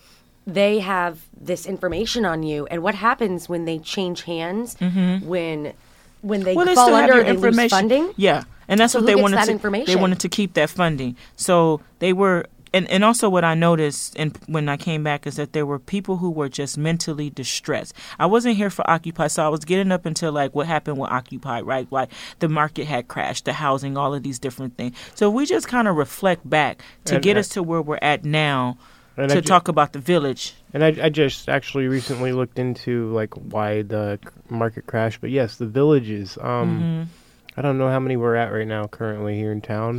they have this information on you. And what happens when they change hands, mm-hmm. when when they well, they fall still under have they your information. lose funding? Yeah, and that's So what who they gets wanted that to. information? They wanted to keep that funding. So they were, and, and also what I noticed, and when I came back, is that there were people who were just mentally distressed. I wasn't here for Occupy, so I was getting up until like what happened with Occupy, right? Like the market had crashed, the housing, all of these different things. So we just kind of reflect back to And, get uh, us to where we're at now. And to I ju- talk about the village. And I, I just actually recently looked into like why the c- market crashed. But yes, the villages. Um, Mm-hmm. I don't know how many we're at right now currently here in town.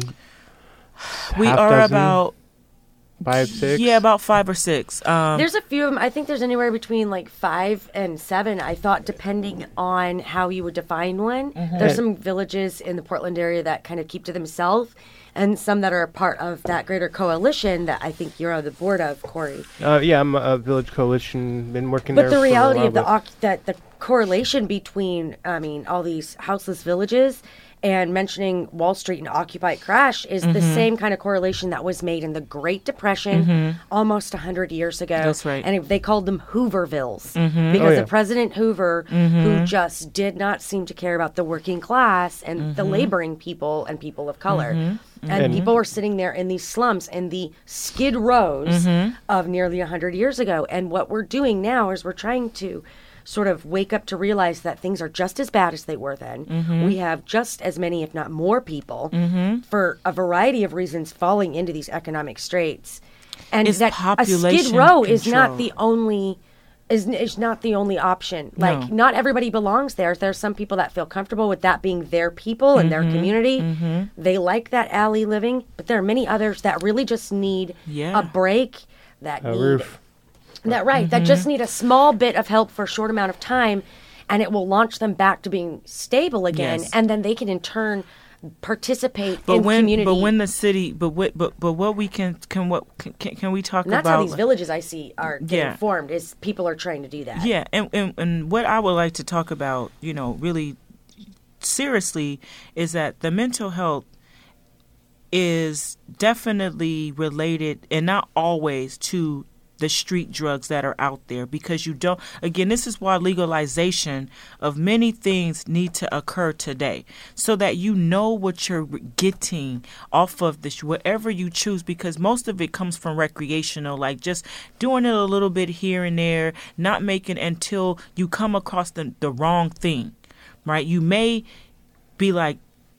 We Half are dozen? about Five, six? yeah, about five or six. Um, There's a few of them. I think there's anywhere between like five and seven, I thought, depending on how you would define one. Mm-hmm. There's some villages in the Portland area that kind of keep to themselves, and some that are a part of that greater coalition that I think you're on the board of, Corey. Uh, yeah, I'm a Village Coalition. Been working But there the for a reality while, of the but- oc- that the correlation between, I mean, all these houseless villages and mentioning Wall Street and Occupy crash is the same kind of correlation that was made in the Great Depression almost one hundred years ago. That's right. And they called them Hoovervilles because Oh, yeah. of President Hoover, who just did not seem to care about the working class and the laboring people and people of color. And, And- people were sitting there in these slums in the skid rows of nearly one hundred years ago. And what we're doing now is we're trying to sort of wake up to realize that things are just as bad as they were then. Mm-hmm. We have just as many, if not more people, for a variety of reasons falling into these economic straits. And It's that a population skid row is control. not the only is is not the only option. Like No. not everybody belongs there. There's some people that feel comfortable with that being their people and Mm-hmm. their community. They like that alley living, but there are many others that really just need Yeah. a break, that A need roof. that right, that just need a small bit of help for a short amount of time, and it will launch them back to being stable again, Yes. and then they can in turn participate but in when community. but when the city but what but but what we can can what can, can we talk and that's about how these villages I see are getting Yeah. formed. Is people are trying to do that. Yeah, and, and and what I would like to talk about, you know, really seriously, is that the mental health is definitely related, and not always, to the street drugs that are out there, because you don't, again, this is why legalization of many things need to occur today, so that you know what you're getting off of this, whatever you choose, because most of it comes from recreational, like just doing it a little bit here and there, not making until you come across the, the wrong thing, right? You may be like,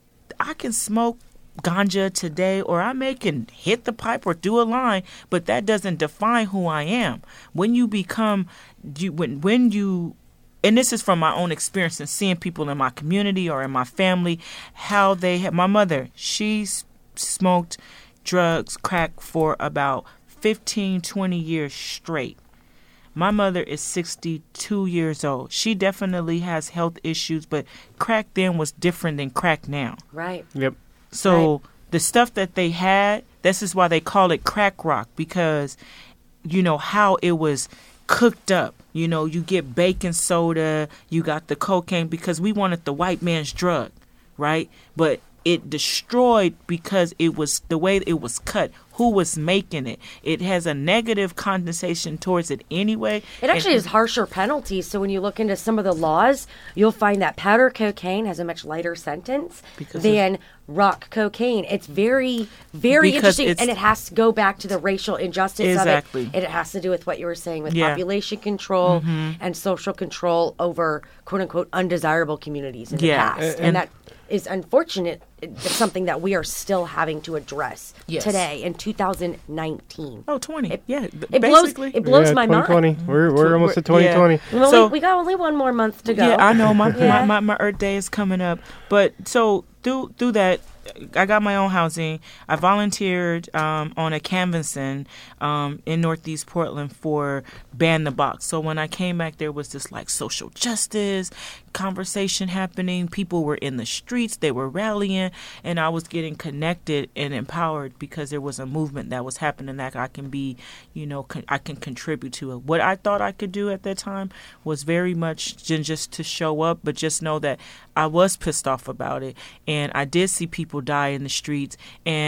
I can smoke ganja today, or I may can hit the pipe or do a line, but that doesn't define who I am. When you become, you, when when you, and this is from my own experience and seeing people in my community or in my family, how they have, my mother, she s- smoked drugs, crack, for about fifteen, twenty years straight. My mother is sixty-two years old. She definitely has health issues, but crack then was different than crack now. Right. Yep. So Right. the stuff that they had, this is why they call it crack rock, because, you know, how it was cooked up. You know, you get baking soda, you got the cocaine, because we wanted the white man's drug, right? But it destroyed because it was the way it was cut, who was making it. It has a negative connotation towards it anyway. It actually And- has harsher penalties. So when you look into some of the laws, you'll find that powder cocaine has a much lighter sentence Because than rock cocaine. It's very, very Because interesting, it's- and it has to go back to the racial injustice Exactly. of it. It has to do with what you were saying with Yeah. population control and social control over "quote unquote" undesirable communities in Yeah. the past, And- and that is unfortunate. It's something that we are still having to address Yes. today in two thousand nineteen. Oh, twenty. It- yeah. It blows. basically. It blows yeah, my twenty twenty. mind. We're we're almost at We're- yeah. twenty twenty. We only, So- we got only one more month to go. Yeah, I know my, Yeah. my, my my Earth Day is coming up, but so through through that, I got my own housing. I volunteered um, on a canvassing um, in Northeast Portland for Ban the Box. So when I came back, there was this like social justice conversation happening. People were in the streets, they were rallying, and I was getting connected and empowered because there was a movement that was happening that I can be, you know, con- I can contribute to it. What I thought I could do at that time was very much j- just to show up, but just know that I was pissed off about it, and I did see people die in the streets, and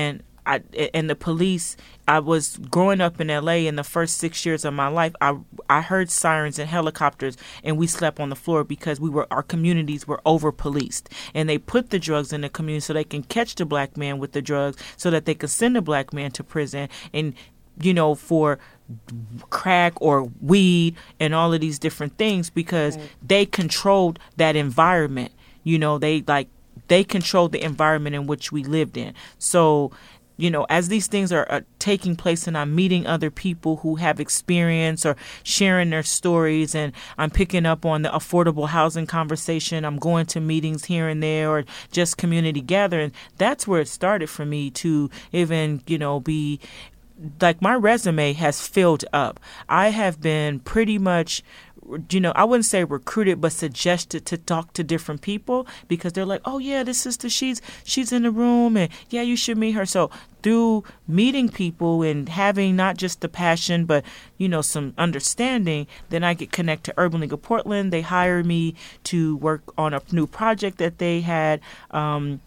I and the police. I was growing up in L A in the first six years of my life. I I heard sirens and helicopters, and we slept on the floor because we were our communities were over policed, and they put the drugs in the community so they can catch the black man with the drugs, so that they can send the black man to prison, and you know for crack or weed and all of these different things because right. they controlled that environment. You know, they like they controlled the environment in which we lived in. So. You know, as these things are, are taking place and I'm meeting other people who have experience or sharing their stories, and I'm picking up on the affordable housing conversation, I'm going to meetings here and there or just community gathering, that's where it started for me to even, you know, be like my resume has filled up. I have been pretty much, you know, I wouldn't say recruited, but suggested to talk to different people because they're like, oh, yeah, this sister, she's she's in the room and yeah, you should meet her. So through meeting people and having not just the passion, but, you know, some understanding, then I get connected to Urban League of Portland. They hire me to work on a new project that they had. Um,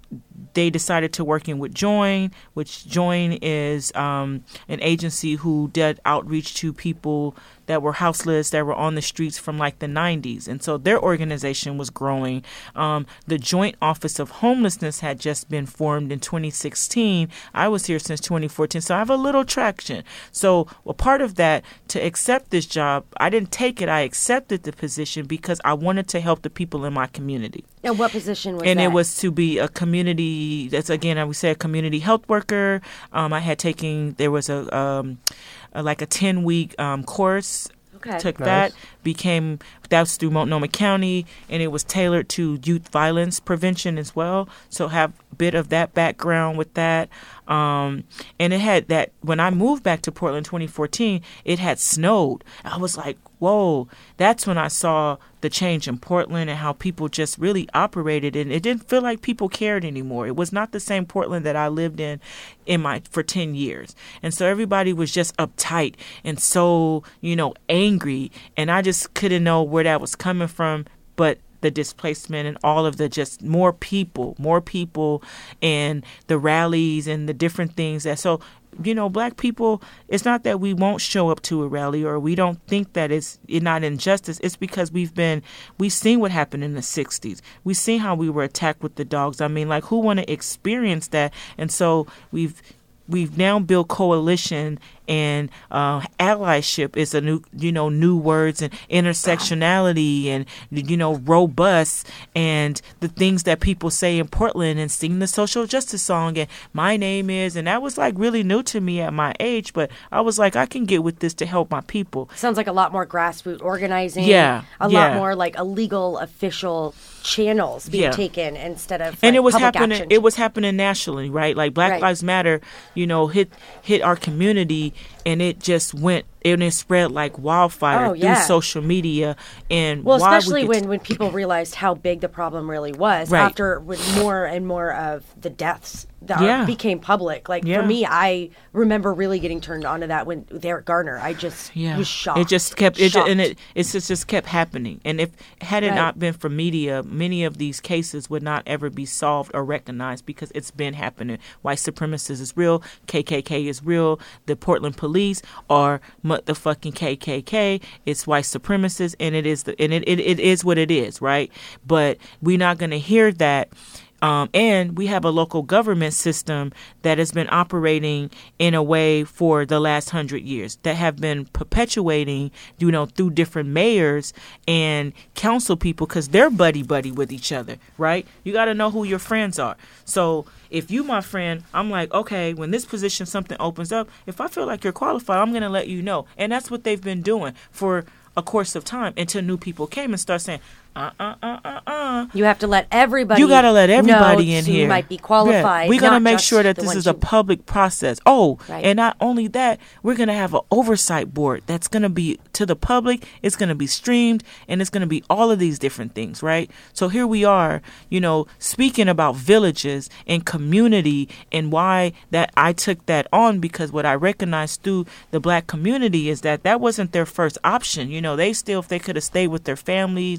They decided to work in with Join, which Join is um, an agency who did outreach to people that were houseless, that were on the streets from like the nineties. And so their organization was growing. Um, the Joint Office of Homelessness had just been formed in twenty sixteen. I was here since twenty fourteen, so I have a little traction. So a part of that, to accept this job, I didn't take it. I accepted the position because I wanted to help the people in my community. And what position was and that? And it was to be a community, that's again, I would say a community health worker. Um, I had taken, there was a, um, a like a ten-week um, course. Okay. Took Nice. that, became, that was through Multnomah County, and it was tailored to youth violence prevention as well. So have a bit of that background with that. Um, and it had that, when I moved back to Portland in twenty fourteen, it had snowed. I was like, whoa, that's when I saw the change in Portland and how people just really operated. And it didn't feel like people cared anymore. It was not the same Portland that I lived in in my for ten years. And so everybody was just uptight and so, you know, angry. And I just couldn't know where that was coming from. But the displacement and all of the just more people, more people and the rallies and the different things that so, you know, black people, it's not that we won't show up to a rally or we don't think that it's, it's not injustice. It's because we've been, we've seen what happened in the sixties. We've seen how we were attacked with the dogs. I mean, like, who want to experience that? And so we've, we've now built coalition and uh, allyship is a new, you know, new words and intersectionality and, you know, robust and the things that people say in Portland and sing the social justice song and my name is, and that was like really new to me at my age, but I was like, I can get with this to help my people. Sounds like a lot more grassroots organizing. Yeah. A yeah. lot more like illegal official channels being yeah. taken instead of like, and it was public happening action. It was happening nationally, right? Like Black Right. Lives Matter, you know, hit hit our community and it just went and it spread like wildfire Oh, yeah. through social media. And Well, why we especially get when, to- when people realized how big the problem really was Right. after with more and more of the deaths that Yeah. became public. Like Yeah. for me, I remember really getting turned on to that when with Eric Garner. I just Yeah, was shocked. it just kept it ju- and Shocked. it it's just, just kept happening. And if had it Right. not been for media, many of these cases would not ever be solved or recognized because it's been happening. White supremacists is real, K K K is real, the Portland police are motherfucking K K K. It's white supremacists, and it is the and it, it, it is what it is, right? But we're not going to hear that. Um, and we have a local government system that has been operating in a way for the last hundred years that have been perpetuating, you know, through different mayors and council people because they're buddy buddy with each other, right? You got to know who your friends are. So if you, my friend, I'm like, okay, when this position, something opens up, if I feel like you're qualified, I'm going to let you know. And that's what they've been doing for a course of time until new people came and start saying, uh, uh, uh, uh, uh. You have to let everybody. You got to let everybody know in who here. might be qualified. Yeah. We're going to not make just sure that the this ones is a you- public process. Oh, Right. and not only that, we're going to have an oversight board that's going to be to the public. It's going to be streamed, and it's going to be all of these different things, right? So here we are, you know, speaking about villages and community and why that I took that on because what I recognized through the black community is that that wasn't their first option. You know, they still, if they could have stayed with their families or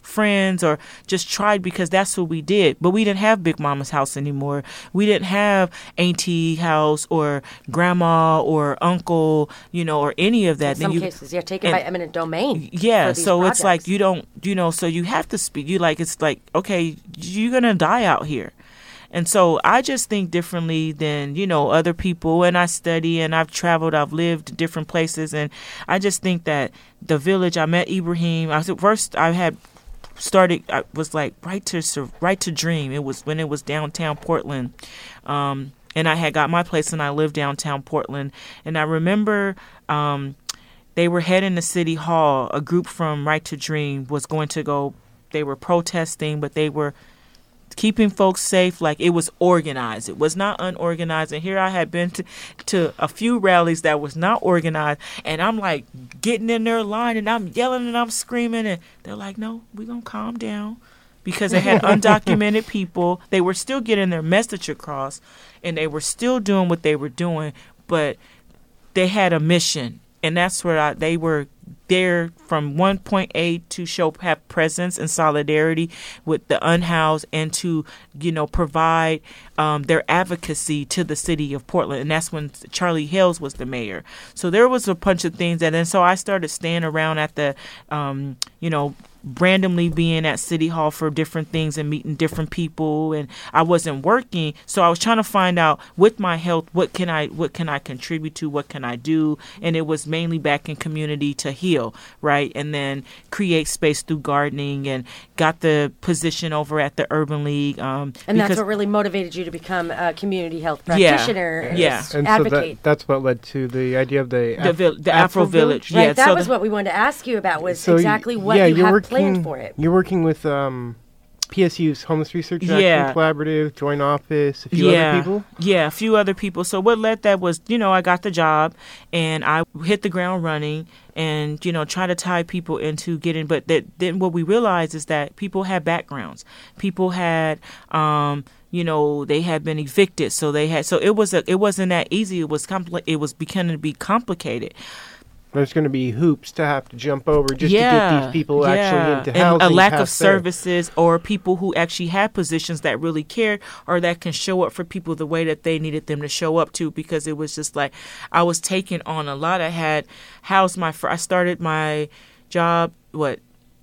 friends or just tried because that's what we did. But we didn't have Big Mama's house anymore. We didn't have Auntie house or grandma or uncle, you know, or any of that. In some you, cases, yeah, taken by eminent domain. Yeah, so projects. It's like you don't, you know, so you have to speak. You like, it's like, okay, you're going to die out here. And so I just think differently than, you know, other people. And I study and I've traveled, I've lived different places. And I just think that the village, I met Ibrahim. I said, first I had started, I was like right to right to dream. It was when it was downtown Portland. Um, and I had got my place and I lived downtown Portland. And I remember um, they were heading to City Hall. A group from Right to Dream was going to go. They were protesting, but they were keeping folks safe. Like, it was organized. It was not unorganized. And here I had been to, to a few rallies that was not organized. And I'm like getting in their line and I'm yelling and I'm screaming. And they're like, no, we're going to calm down. Because they had undocumented people. They were still getting their message across. And they were still doing what they were doing. But they had a mission. And that's where I, they were there from one point A to show have presence and solidarity with the unhoused and to, you know, provide um, their advocacy to the city of Portland. And that's when Charlie Hales was the mayor. So there was a bunch of things that, and so I started staying around at the, um, you know, randomly being at City Hall for different things and meeting different people, and I wasn't working, so I was trying to find out with my health what can I what can I contribute to, what can I do, and it was mainly back in community to heal, right, and then create space through gardening, and got the position over at the Urban League, um, and that's what really motivated you to become a community health practitioner. Yeah, yeah. And advocate. so that, that's what led to the idea of the the, Af- vil- the Afro, Afro Village. Village. Right, Yeah, that so was the, what we wanted to ask you about. Was so exactly what yeah, you you're have working, planned for it. You're working with um, P S U's Homeless Research Action Yeah. Collaborative, Joint Office, a few yeah. other people. Yeah, a few other people. So what led that was, you know, I got the job and I hit the ground running and, you know, try to tie people into getting. But that, then what we realized is that people had backgrounds. People had, um, you know, they had been evicted. So they had, so it was a, it wasn't that easy. It was compli- It was beginning to be complicated. There's going to be hoops to have to jump over just yeah, to get these people yeah. actually into and housing. a lack of past there. services, or people who actually had positions that really cared, or that can show up for people the way that they needed them to show up to. Because it was just like I was taking on a lot. I had housed my. Fr- I started my job what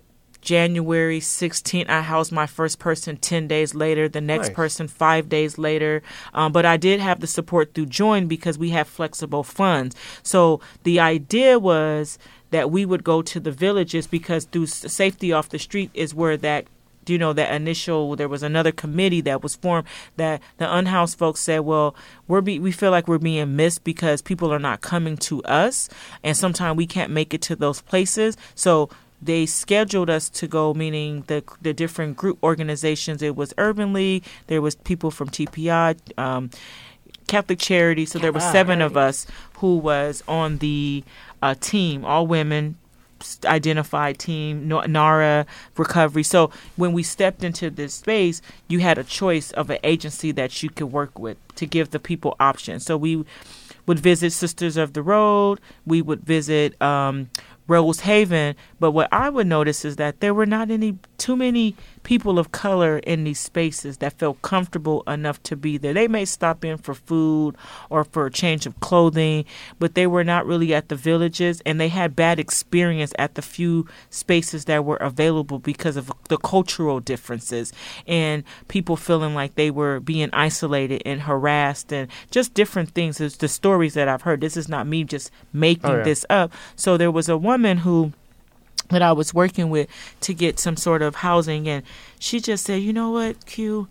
January sixteenth. I housed my first person ten days later, the next Nice. person five days later. Um, but I did have the support through Join because we have flexible funds. So the idea was that we would go to the villages because through Safety Off the Street is where that, you know, that initial, there was another committee that was formed that the unhoused folks said, well, we're be, we feel like we're being missed because people are not coming to us. And sometimes we can't make it to those places. So they scheduled us to go, meaning the the different group organizations. It was Urban League. There was people from T P I, um, Catholic Charity. So there were seven of us who was on the uh, team, all women, identified team, NARA recovery. So when we stepped into this space, you had a choice of an agency that you could work with to give the people options. So we would visit Sisters of the Road. We would visit um, Rose Haven. But what I would notice is that there were not any too many people of color in these spaces that felt comfortable enough to be there. They may stop in for food or for a change of clothing, but they were not really at the villages, and they had bad experience at the few spaces that were available because of the cultural differences and people feeling like they were being isolated and harassed and just different things. It's the stories that I've heard. This is not me just making Oh, yeah. this up. So there was a woman who that I was working with to get some sort of housing, and she just said, you know what, Q,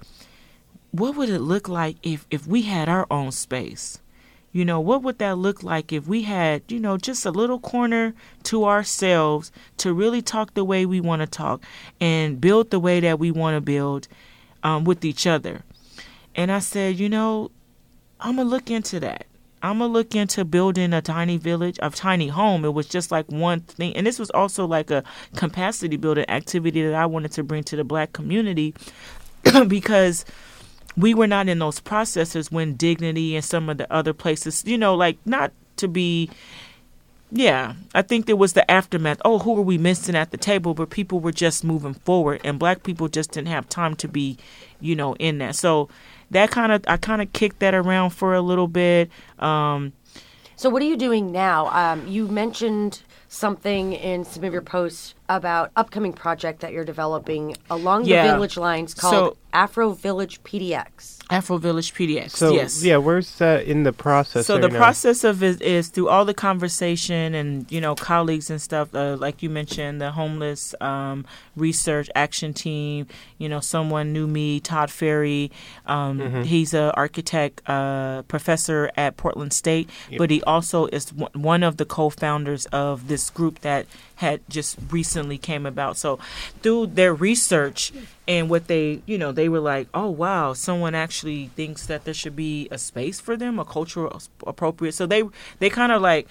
what would it look like if, if we had our own space? You know, what would that look like if we had, you know, just a little corner to ourselves to really talk the way we want to talk and build the way that we want to build um, with each other? And I said, you know, I'm going to look into that. I'm going to look into building a tiny village, a tiny home. It was just like one thing. And this was also like a capacity building activity that I wanted to bring to the Black community because we were not in those processes when Dignity and some of the other places, you know, like not to be Yeah, I think there was the aftermath. Oh, who are we missing at the table? But people were just moving forward, and black people just didn't have time to be, you know, in that. So that kind of, I kind of kicked that around for a little bit. Um, so what are you doing now? Um, you mentioned something in some of your posts about upcoming project that you're developing along Yeah. the village lines called So- Afro Village P D X. Afro Village P D X, So yes. yeah, where's that in the process? So right the now? process of it is through all the conversation and, you know, colleagues and stuff, uh, like you mentioned, the homeless um, research action team, you know, someone knew me, Todd Ferry. Um, Mm-hmm. He's an architect uh, professor at Portland State, Yep. but he also is w- one of the co-founders of this group that had just recently came about. So through their research and what they, you know, they were like, oh, wow, someone actually thinks that there should be a space for them, a cultural appropriate. So they they kind of like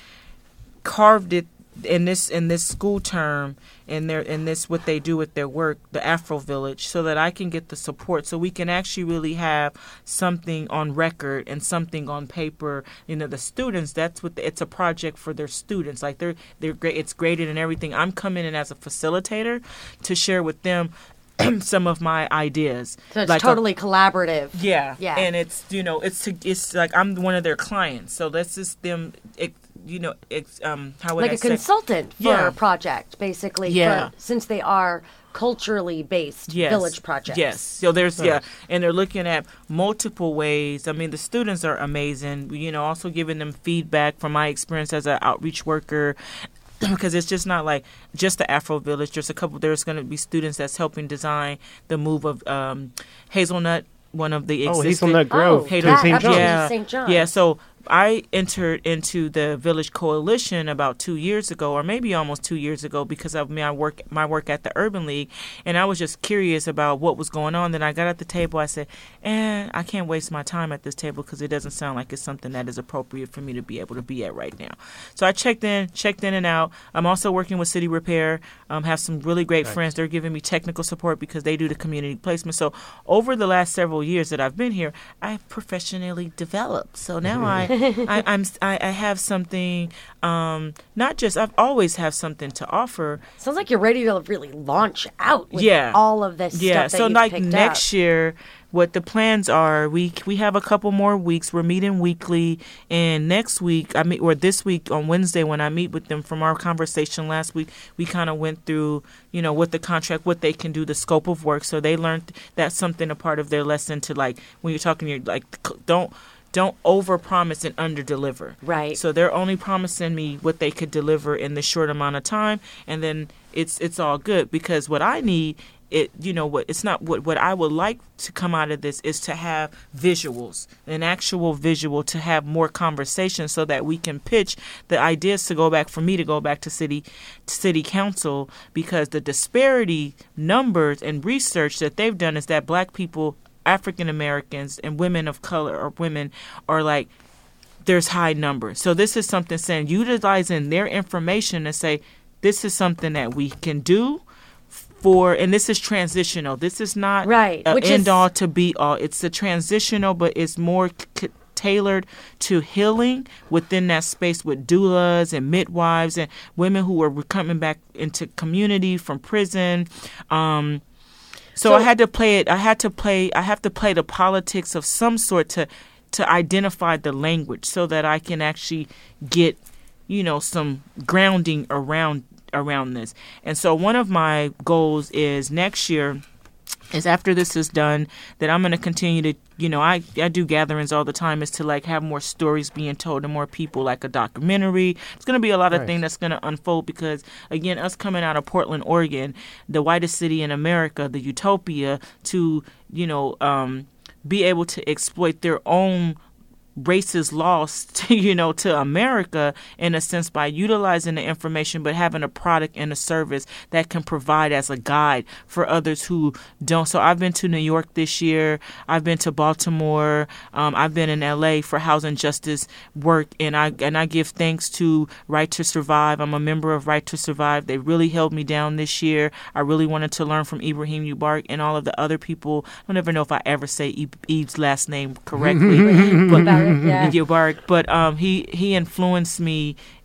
carved it in this in this school term in their in this what they do with their work, the Afro Village, so that I can get the support, so we can actually really have something on record and something on paper. You know, the students, that's what the, it's a project for their students. Like they're they're great, it's graded and everything. I'm coming in as a facilitator to share with them some of my ideas. So it's Like a- totally collaborative. yeah, Yeah. and it's, you know, it's to, it's like I'm one of their clients, so that's just them. It, you know, it's um how would Like I a say? consultant for Yeah. a project, basically. Yeah. For, since they are culturally based Yes. village projects. Yes. So there's yeah, Nice. and they're looking at multiple ways. I mean, the students are amazing. You know, also giving them feedback from my experience as an outreach worker. Because it's just not like just the Afro Village. There's a couple. There's going to be students that's helping design the move of um, Hazelnut, one of the Oh, existing. Hazelnut Grove Oh, to that- Saint John's. Yeah, Saint John's. yeah. So I entered into the Village Coalition about two years ago, or maybe almost two years ago, because of my work, my work at the Urban League, and I was just curious about what was going on. Then I got at the table. I said, "Eh, I can't waste my time at this table because it doesn't sound like it's something that is appropriate for me to be able to be at right now." So I checked in, checked in and out. I'm also working with City Repair. Um, have some really great Nice. friends. They're giving me technical support because they do the community placement. So over the last several years that I've been here, I've professionally developed. So now I, I I'm I, I have something. Um, not just I've always have something to offer. Sounds like you're ready to really launch out with Yeah. all of this Yeah. stuff that So you've like picked next up. year, what the plans are, we we have a couple more weeks. We're meeting weekly, and next week I meet, or this week on Wednesday when I meet with them from our conversation last week, we kind of went through, you know, what the contract, what they can do, the scope of work. So they learned that's something a part of their lesson to, like, when you're talking, you're like, don't. Don't overpromise and underdeliver. Right. So they're only promising me what they could deliver in this short amount of time, and then it's it's all good, because what I need, it you know what it's not what what I would like to come out of this is to have visuals, an actual visual, to have more conversation so that we can pitch the ideas to go back, for me to go back to city to city council, because the disparity numbers and research that they've done is that black people, African Americans, and women of color, or women, are like, there's high numbers. So this is something saying, utilizing their information to say, this is something that we can do for, and this is transitional. This is not Right, a which end is- all to be all. It's a transitional, but it's more c- tailored to healing within that space, with doulas and midwives and women who are coming back into community from prison. Um, So, So- I had to play it. I had to play. I have to play the politics of some sort to, to identify the language, so that I can actually get, you know, some grounding around around this. And so one of my goals is next year, is after this is done, that I'm going to continue to, you know, I, I do gatherings all the time, is to like have more stories being told to more people, like a documentary. It's going to be a lot of Nice. things that's going to unfold, because, again, us coming out of Portland, Oregon, the whitest city in America, the utopia, to, you know, um, be able to exploit their own racist loss to, you know, to America, in a sense, by utilizing the information, but having a product and a service that can provide as a guide for others who don't. So I've been to New York this year. I've been to Baltimore. Um, I've been in L A for housing justice work, and I and I give thanks to Right to Survive. I'm a member of Right to Survive. They really held me down this year. I really wanted to learn from Ibrahim Ubark and all of the other people. I don't ever know if I ever say E- Eve's last name correctly, but About it, yeah. Ubark, but um, he he influenced me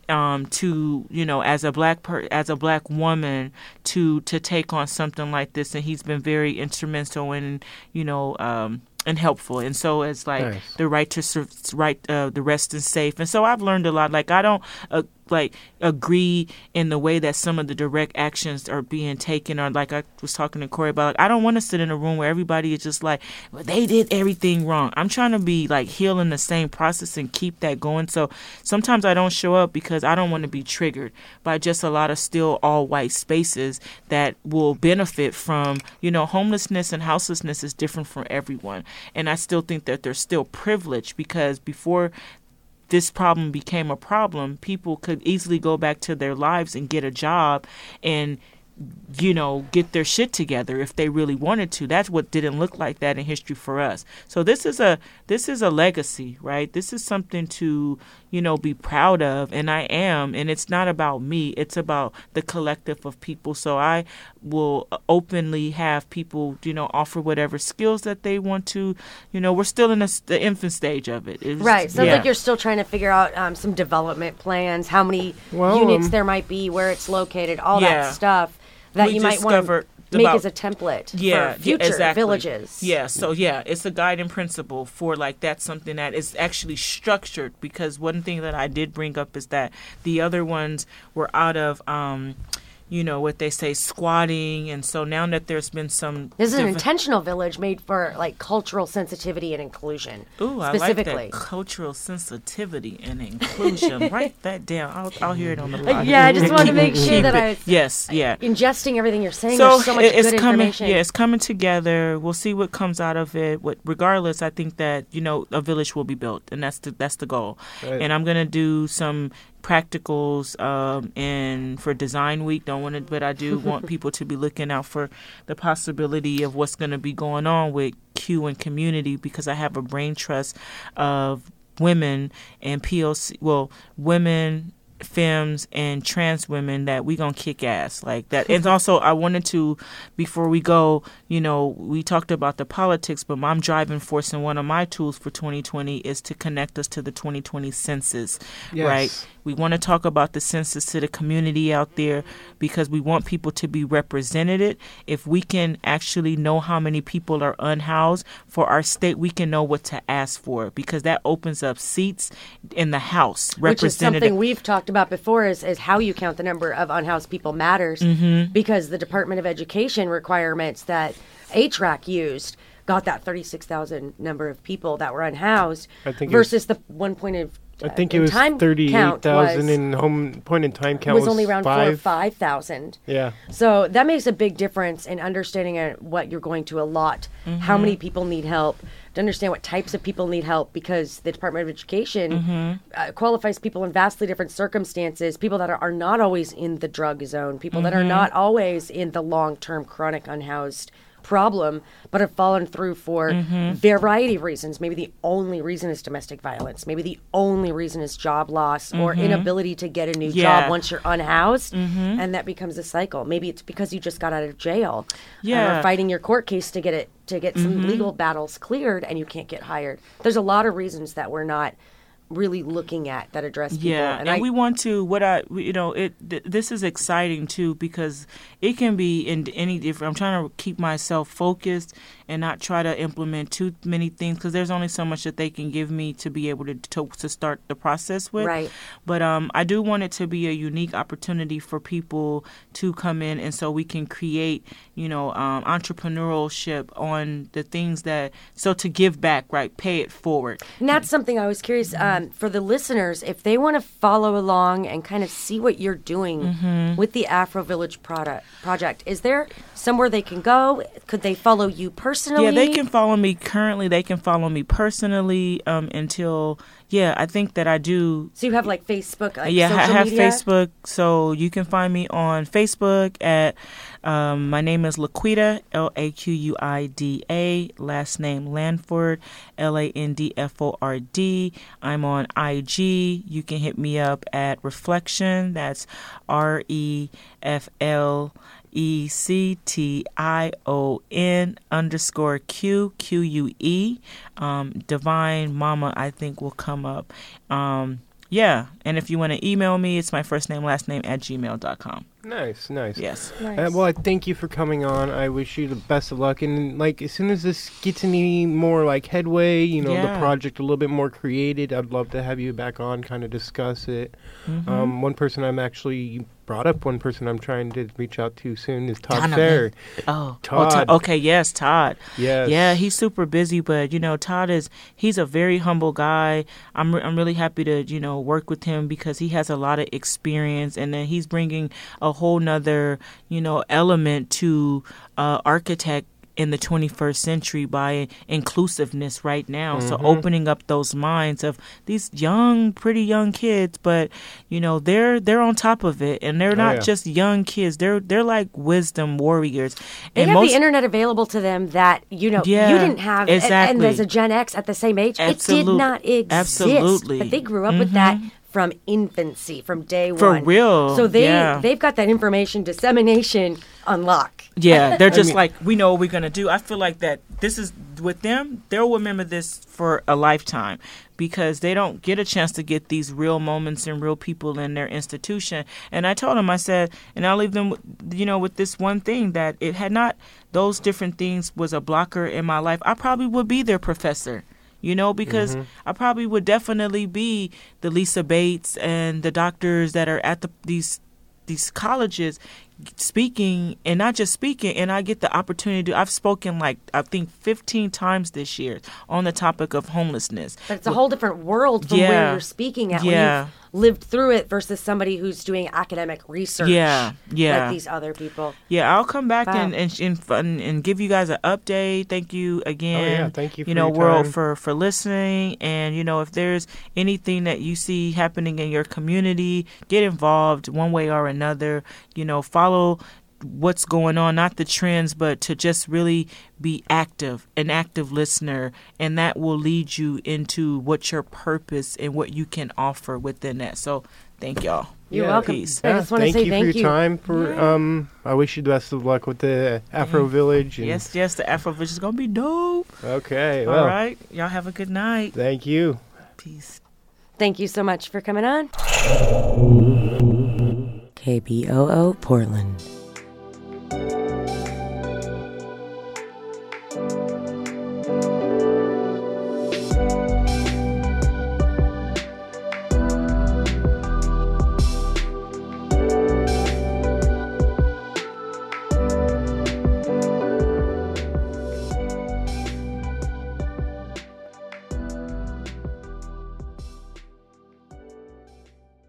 um, to, you know, as a black per- as a black woman to to take on something like this, and he's been very instrumental in, you know, um, and helpful. And so it's like Nice. the right to sur- right uh, the rest is safe. And so I've learned a lot. Like I don't uh, like agree in the way that some of the direct actions are being taken, or like I was talking to Corey about, like, I don't want to sit in a room where everybody is just like, well, they did everything wrong. I'm trying to be like healing the same process and keep that going. So sometimes I don't show up because I don't want to be triggered by just a lot of still all white spaces that will benefit from, you know, homelessness and houselessness is different for everyone. And I still think that there's still privilege, because before this problem became a problem, people could easily go back to their lives and get a job and, you know, get their shit together if they really wanted to. That's what didn't look like that in history for us. So this is a this is a legacy, right? This is something to, you know, be proud of, and I am. And it's not about me; it's about the collective of people. So I will openly have people, you know, offer whatever skills that they want to. You know, we're still in the, the infant stage of it. It's, Right. Sounds yeah. like you're still trying to figure out um, some development plans, how many Well, units um, there might be, where it's located, all Yeah. that stuff that We you might want to discovered make about- as a template yeah, for future yeah, exactly. villages. Yeah, so yeah, it's a guiding principle for like that's something that is actually structured, because one thing that I did bring up is that the other ones were out of um you know, what they say, squatting. And so now that there's been some... This is an diff- intentional village made for like cultural sensitivity and inclusion. Ooh, I like specifically. that. Cultural sensitivity and inclusion. Write that down. I'll, I'll hear it on the Uh, podcast. yeah, I just wanted to make sure Keep that it. I was Yes, yeah. ingesting everything you're saying. So, There's so much it- it's good coming. information. Yeah, it's coming together. We'll see what comes out of it. What, regardless, I think that, you know, a village will be built, and that's the that's the goal. Right. And I'm gonna do some practicals um, and for Design Week. Don't want to, but I do want people to be looking out for the possibility of what's going to be going on with Q and community, because I have a brain trust of women and P O C. Well, women, femmes, and trans women that we gonna kick ass like that. And also, I wanted to, before we go, you know, we talked about the politics, but my driving force and one of my tools for twenty twenty is to connect us to the twenty twenty census, Yes. right? We want to talk about the census to the community out there, because we want people to be represented. If we can actually know how many people are unhoused for our state, we can know what to ask for, because that opens up seats in the House. Which is something Representative. we've talked about before, is, is how you count the number of unhoused people matters, Mm-hmm. because the Department of Education requirements that A T R A C used got that thirty-six thousand number of people that were unhoused I think it was- versus the one point of I think uh, it was time thirty-eight count thousand, was- and home point in time count was, was, only around four or five. five thousand. Yeah. So that makes a big difference in understanding uh, what you're going to allot, how many people need help, to understand what types of people need help, because the Department of Education uh, qualifies people in vastly different circumstances, people that are, are not always in the drug zone, people that are not always in the long-term chronic unhoused problem, but have fallen through for variety of reasons. Maybe the only reason is domestic violence. Maybe the only reason is job loss or inability to get a new Yeah. job once you're unhoused, and that becomes a cycle. Maybe it's because you just got out of jail, uh, Yeah. or fighting your court case to get it to get some legal battles cleared, and you can't get hired. There's a lot of reasons that we're not really looking at that address people. Yeah, and, I, we want to. What I, you know, it. Th- this is exciting too, because it can be in any different. I'm trying to keep myself focused and not try to implement too many things, because there's only so much that they can give me to be able to to, to start the process with. Right. But um, I do want it to be a unique opportunity for people to come in, and so we can create, you know, um, entrepreneurship on the things that. So to give back, right? Pay it forward. And that's something I was curious um, for the listeners, if they want to follow along and kind of see what you're doing Mm-hmm. with the Afro Village product project. Is there somewhere they can go? Could they follow you personally? Yeah, they can follow me currently. They can follow me personally um, until, yeah, I think that I do. So you have like Facebook, like yeah, social I have media? Facebook. So you can find me on Facebook at, um, my name is Laquita, L A Q U I D A, last name Landford, L A N D F O R D. I'm on I G. You can hit me up at Reflection. That's R E F L E C T I O N underscore Q Q U E. Um, Divine Mama, I think, will come up. Um, Yeah. And if you want to email me, it's my first name, last name at gmail dot com. Nice, nice. Yes. Nice. Uh, well, I thank you for coming on. I wish you the best of luck. And, like, as soon as this gets any more, like, headway, you know, Yeah. the project a little bit more created, I'd love to have you back on, kind of discuss it. Mm-hmm. Um, one person I'm actually, you brought up one person I'm trying to reach out to soon is Todd Donovan. Fair. Oh, Todd. Oh, Todd. Okay, yes, Todd. Yes. Yeah, he's super busy, but you know, Todd is he's a very humble guy. I'm re- I'm really happy to you know work with him because he has a lot of experience, and then he's bringing a whole nother you know element to uh, architect in the twenty-first century by inclusiveness right now. Mm-hmm. So opening up those minds of these young, pretty young kids, but you know they're they're on top of it, and they're Oh, not yeah. just young kids. They're they're like wisdom warriors. They And have most- the internet available to them that, you know, Yeah, you didn't have. a- And exactly. as a Gen X at the same age, it Absolute- did not exist. absolutely. But they grew up with that from infancy, from day For one. real, So they, yeah. they've got that information dissemination on lock. Yeah, they're just mean- like, we know what we're going to do. I feel like that this is, with them, they'll remember this for a lifetime because they don't get a chance to get these real moments and real people in their institution. And I told them, I said, and I'll leave them, with, you know, with this one thing, that it had not, those different things was a blocker in my life, I probably would be their professor. You know, because I probably would definitely be the Lisa Bates and the doctors that are at the these these colleges speaking, and not just speaking, and I get the opportunity to, I've spoken like I think fifteen times this year on the topic of homelessness. But it's a whole different world from Yeah. where you're speaking at Yeah. when you've lived through it versus somebody who's doing academic research. Yeah, yeah. Like these other people. Yeah, I'll come back Wow. and, and and and and give you guys an update. Thank you again. Oh, yeah, thank you for You know, your world time. for for listening. And you know, if there's anything that you see happening in your community, get involved one way or another. You know, follow what's going on, not the trends, but to just really be active, an active listener, and that will lead you into what your purpose and what you can offer within that. So, thank y'all. You're Yeah. welcome. Peace. I just want to thank say you thank for your you. time. For um, I wish you the best of luck with the Afro Village. And, Yes, yes, the Afrovision is gonna be dope. Okay. Well, All right, y'all have a good night. thank you. Peace. Thank you so much for coming on. K B O O Portland.